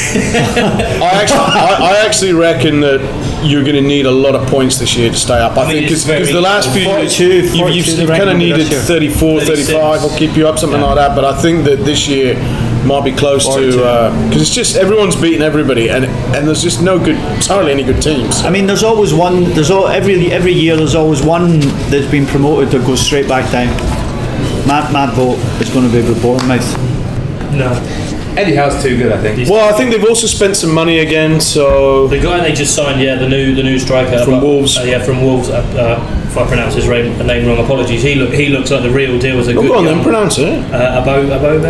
I actually reckon that you're going to need a lot of points this year to stay up. I think because the last few years you've kind of needed 34, 35 will keep you up, something like that. But I think that this year might be close to because it's just everyone's beating everybody, and there's just hardly any good teams. I mean, there's always one. Every year there's always one that's been promoted that goes straight back down. My vote is going to be with Bournemouth. No. Eddie Howe's too good, I think. Well, I think they've also spent some money again. So the guy they just signed, the new striker from Wolves. From Wolves. If I pronounce his name wrong, apologies. He looks like the real deal. As a good. Go on then, pronounce it. Abobe.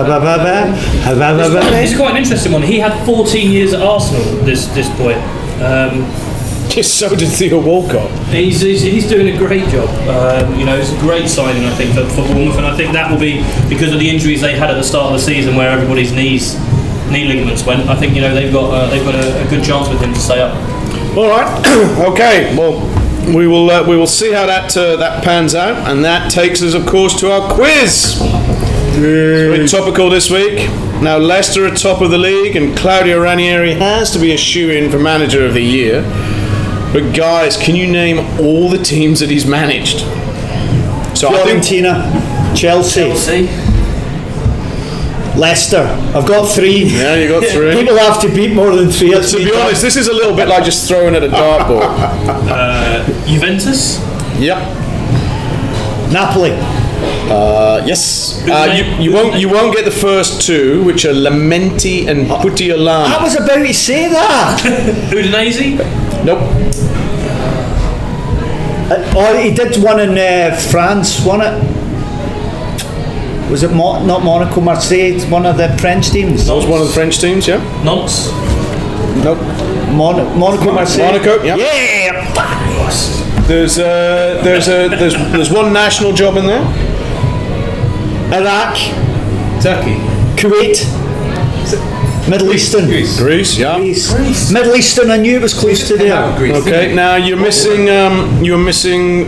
It's quite an interesting one. He had 14 years at Arsenal. This boy. So did Theo Walcott. He's doing a great job. It's a great signing, I think, for Bournemouth, and I think that will be because of the injuries they had at the start of the season, where everybody's knee ligaments went. I think they've got a good chance with him to stay up. All right, okay. Well, we will see how that pans out, and that takes us, of course, to our quiz. It's very topical this week. Now Leicester are top of the league, and Claudio Ranieri has to be a shoo-in for Manager of the Year. But guys, can you name all the teams that he's managed? So Fiorentina, Chelsea, Leicester. I've got 3. Yeah, you got 3. People have to beat more than 3. To be honest, this is a little bit like just throwing at a dartboard. Juventus. Yep. Napoli. Yes. You won't get the first 2, which are Lamenti and Putiolana. I was about to say that. Udinese. Nope. He did one in France, wasn't it? Was it not Monaco, Marseille? One of the French teams. That was one of the French teams, yeah. Nantes. Nope. Monaco, Marseille. Monaco, yep. Yeah. There's one national job in there. Iraq, Turkey. Kuwait, Middle Eastern. Greece, yeah. Greece. Middle Eastern, I knew it was close to there. Greece. Okay, now you're missing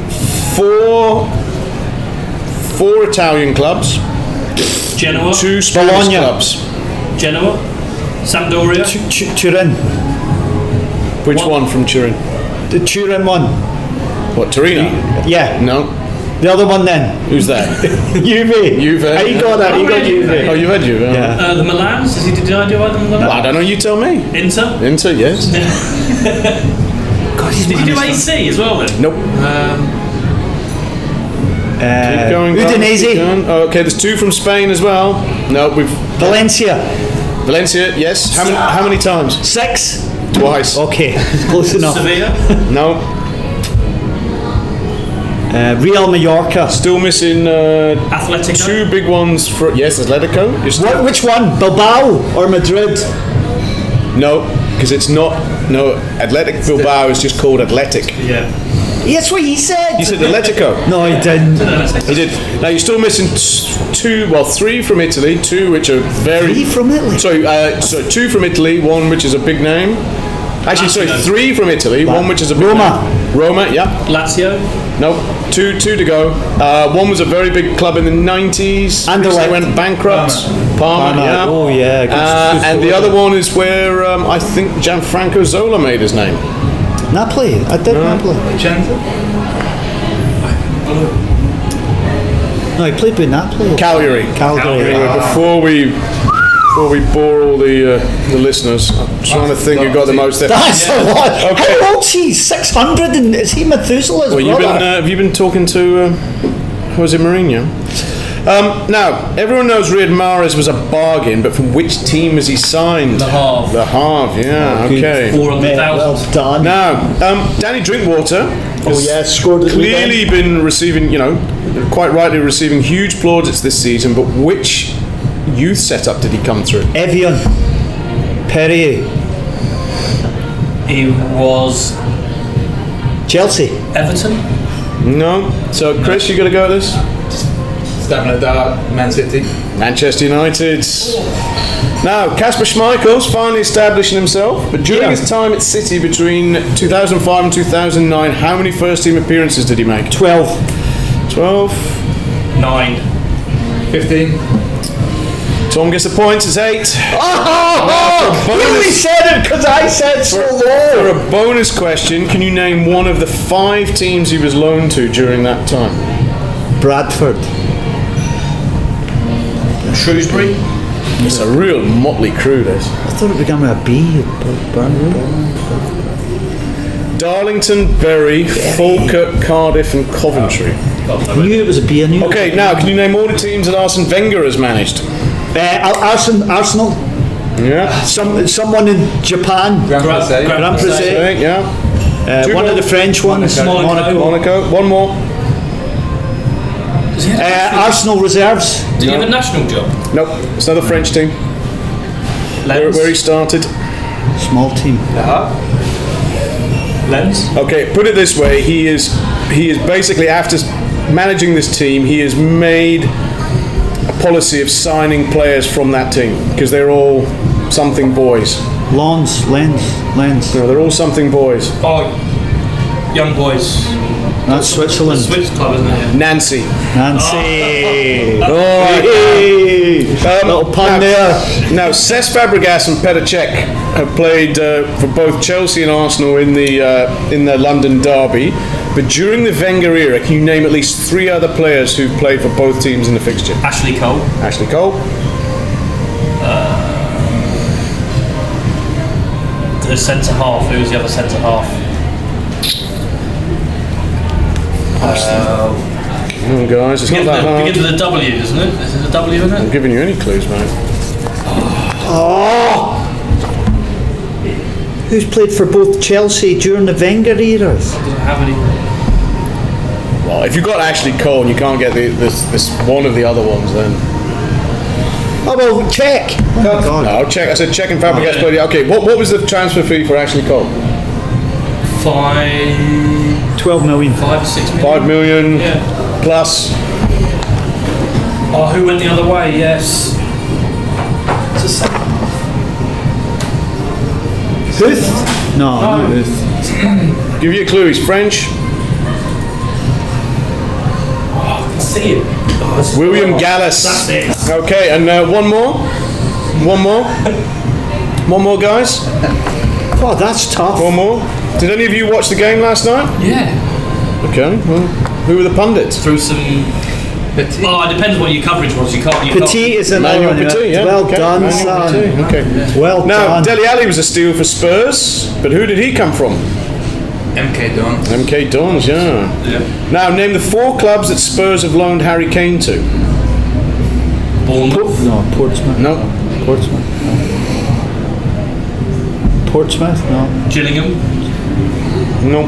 four Italian clubs, Genoa. 2 Spanish Bologna. clubs. Genoa. Sampdoria. Turin. Which one from Turin? The Turin one. What, Torino? Yeah. No. The other one then. Who's that? Juve. Juve. How you got that? You got Oh, Juve. you've had Juve. Yeah. The Milans. Did I do either of the Milans? Well, I don't know. You tell me. Inter. Inter, yes. God, Did you do AC as well then? Nope. Keep going. Udinese. Keep going. Oh, okay, there's 2 from Spain as well. No, we've Valencia. Valencia. Yes. How many times? 6. Twice. Okay, close enough. Sevilla. No. Real Mallorca. Still missing Atletico. 2 big ones for yes, Atletico. You're still, Which one? Bilbao or Madrid? no, because it's not. No, Athletic Bilbao is just called Athletic. Yeah. That's what he said. You said Atletico. No, he didn't. He did. Now you're still missing 3 from Italy, 2 which are very. 3 from Italy. Sorry, 2 from Italy, 1 which is a big name. Actually, sorry, 3 from Italy, 1 which is a big Roma. name. Roma, yeah. Lazio. Nope. 2 to go. 1 was a very big club in the 90s. Anderlecht. They went bankrupt. Parma, yeah. Oh yeah. Good And the other one is where I think Gianfranco Zola made his name. Napoli. I did Napoli. Vicenza. No, he played with Napoli. Calgary. Calgary. Before we bore all the listeners, I'm trying to think who got the most there. That's a lot. Okay. How old's he? 600, and is he Methuselah's Well, brother? have you been talking to Jose Mourinho? Now, everyone knows Riyad Mahrez was a bargain, but from which team has he signed? The Havre. The Havre, yeah, okay. 400,000. Well done. Now, Danny Drinkwater Oh yeah, scored at the clearly been receiving, quite rightly receiving huge plaudits this season, but which youth setup did he come through? Evian. Perrier. He was Chelsea. Everton. No. So, Chris, you got to go at this? Stab in the dark. Man City. Manchester United. Now, Kasper Schmeichel's finally establishing himself, but during his time at City between 2005 and 2009, how many first-team appearances did he make? 12. 12. 9. 15. Tom gets the points, it's 8. Oh, you only said it because I said so For low. a bonus question, can you name one of the 5 teams he was loaned to during that time? Bradford. Shrewsbury. It's a real motley crew, this. I thought it began with a B. Darlington, Bury, Falkirk, Cardiff and Coventry. I knew it was a B. I knew. Okay, now can you name all the teams that Arsene Wenger has managed? Arsenal. Yeah. Someone in Japan. Grand Marseille. Grand Marseille. Okay, yeah. One of the French ones. Monaco. One more. Arsenal reserves. Did he have a national job? Nope. It's another French team. Where he started. Small team. Lens. Okay, put it this way: he is basically, after managing this team, he has made a policy of signing players from that team because they're all something boys. Lens. No, they're all something boys. Oh, young boys. That's Switzerland. Swiss club, isn't it? Nancy. Nancy. Oh, Hey. Little pun there. Now, Cesc Fabregas and Petr Cech have played for both Chelsea and Arsenal in the London derby. But during the Wenger era, can you name at least 3 other players who've played for both teams in the fixture? Ashley Cole. Ashley Cole. The centre half. Who was the other centre half? Come on, guys, it's not that hard. Begins with a W, doesn't it? Is it a W in I'm it? giving you any clues, mate. Who's played for both Chelsea during the Wenger eras? Doesn't have any. Well, if you've got Ashley Cole and you can't get this one of the other ones, then Oh, well, check. Oh, my God. No, Czech. I said Czech and Fabregas played. Okay, what was the transfer fee for Ashley Cole? 12 million. 5 or 6 million. 5 million Yeah. plus. Oh, who went the other way? Yes. It's a second. Huth? No, not Huth. Give you a clue. He's French. I can see it. Oh, this is- William Gallas. That's it. Okay, and one more. One more, guys. Oh, that's tough. One more. Did any of you watch the game last night? Yeah. Okay. Well, who were the pundits? Through some. Oh, it depends what your coverage was. You can't. Petit is another Manuel one. Petit, yeah. Well okay. done, Manuel son. Petit, okay. Well Now, done. Dele Alli was a steal for Spurs, but who did he come from? MK Dons. MK Dons, yeah. Now, name the 4 clubs that Spurs have loaned Harry Kane to. Bournemouth. No, Portsmouth. No. Portsmouth. No. Portsmouth. No. Gillingham. No.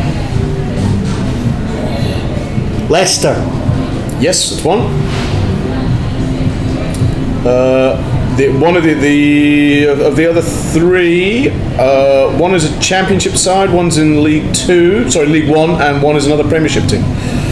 Leicester. Yes, that's one. One of the other 3, one is a Championship side, one's in League 1, and one is another Premiership team.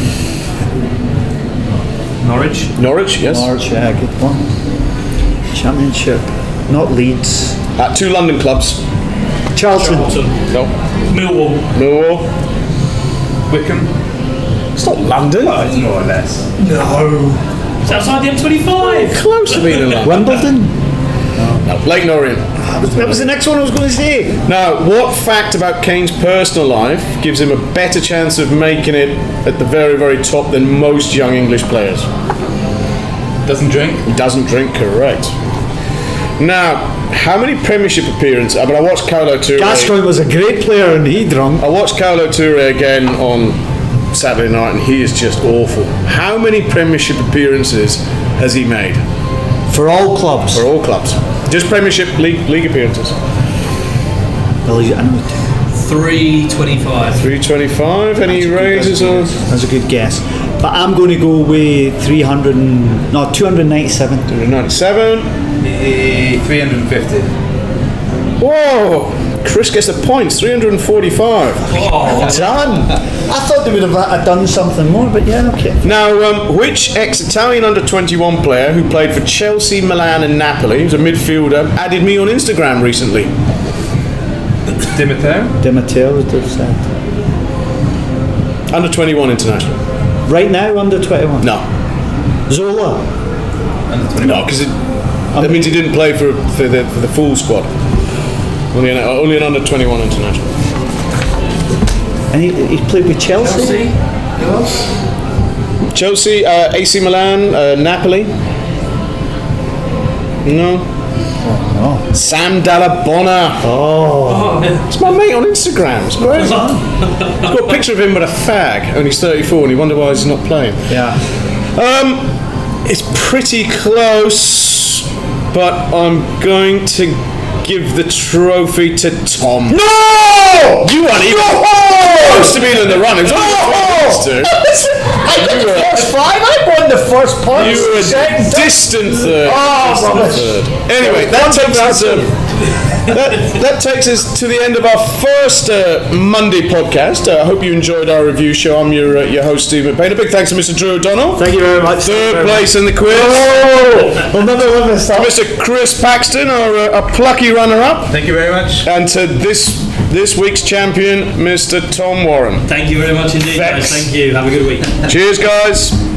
Norwich. Norwich, yes. Norwich, yeah, good one. Championship. Not Leeds. 2 London clubs. Charlton. No. Millwall. Millwall. Wickham. It's not London. It's more or less. No. It's outside the M25. Close to being in London. Wimbledon. No. Lake Norient. That was the next one I was going to say. Now, what fact about Kane's personal life gives him a better chance of making it at the very, very top than most young English players? Doesn't drink. He doesn't drink, correct. Now, how many Premiership appearances? I mean, I watched Carlo Touré. Gascoigne was a great player and he drunk. I watched Carlo Touré again on Saturday night, and he is just awful. How many Premiership appearances has he made? For all clubs. For all clubs. Just Premiership league appearances. Well, I know 325. 325. Any raises or? that's a good guess. But I'm going to go with 297. 297. 350. Whoa! Chris gets the points. 345. Oh, Done. I thought they would have done something more, but yeah, okay. Now, which ex-Italian under-21 player who played for Chelsea, Milan and Napoli, who's a midfielder, added me on Instagram recently? Di Matteo. Di Matteo would have said. Under-21 international. Right now, under 21. No. Zola. No, because that means he didn't play for the full squad. Only an under-21 international. And he played with Chelsea. Who else? Chelsea, AC Milan, Napoli. No. No. Sam Dalla Bona. Oh. It's my mate on Instagram. It's great. He's got a picture of him with a fag, and he's 34, and you wonder why he's not playing. Yeah. It's pretty close, but I'm going to give the trophy to Tom. No! You weren't even close to being in the run. It was only I did the first 5. I won the first point. you were a Second. distant third. Oh, rubbish. Anyway, that takes us to the end of our first Monday podcast. I hope you enjoyed our review show. I'm your host, Steve McBain. A big thanks to Mr. Drew O'Donnell. Thank you very much. Third place in the quiz. Oh, we'll never win this time. Mr. Chris Paxton, our plucky runner-up. Thank you very much. And to this week's champion, Mr. Tom Warren. Thank you very much indeed, guys. Thanks. Thank you. Have a good week. Cheers, guys.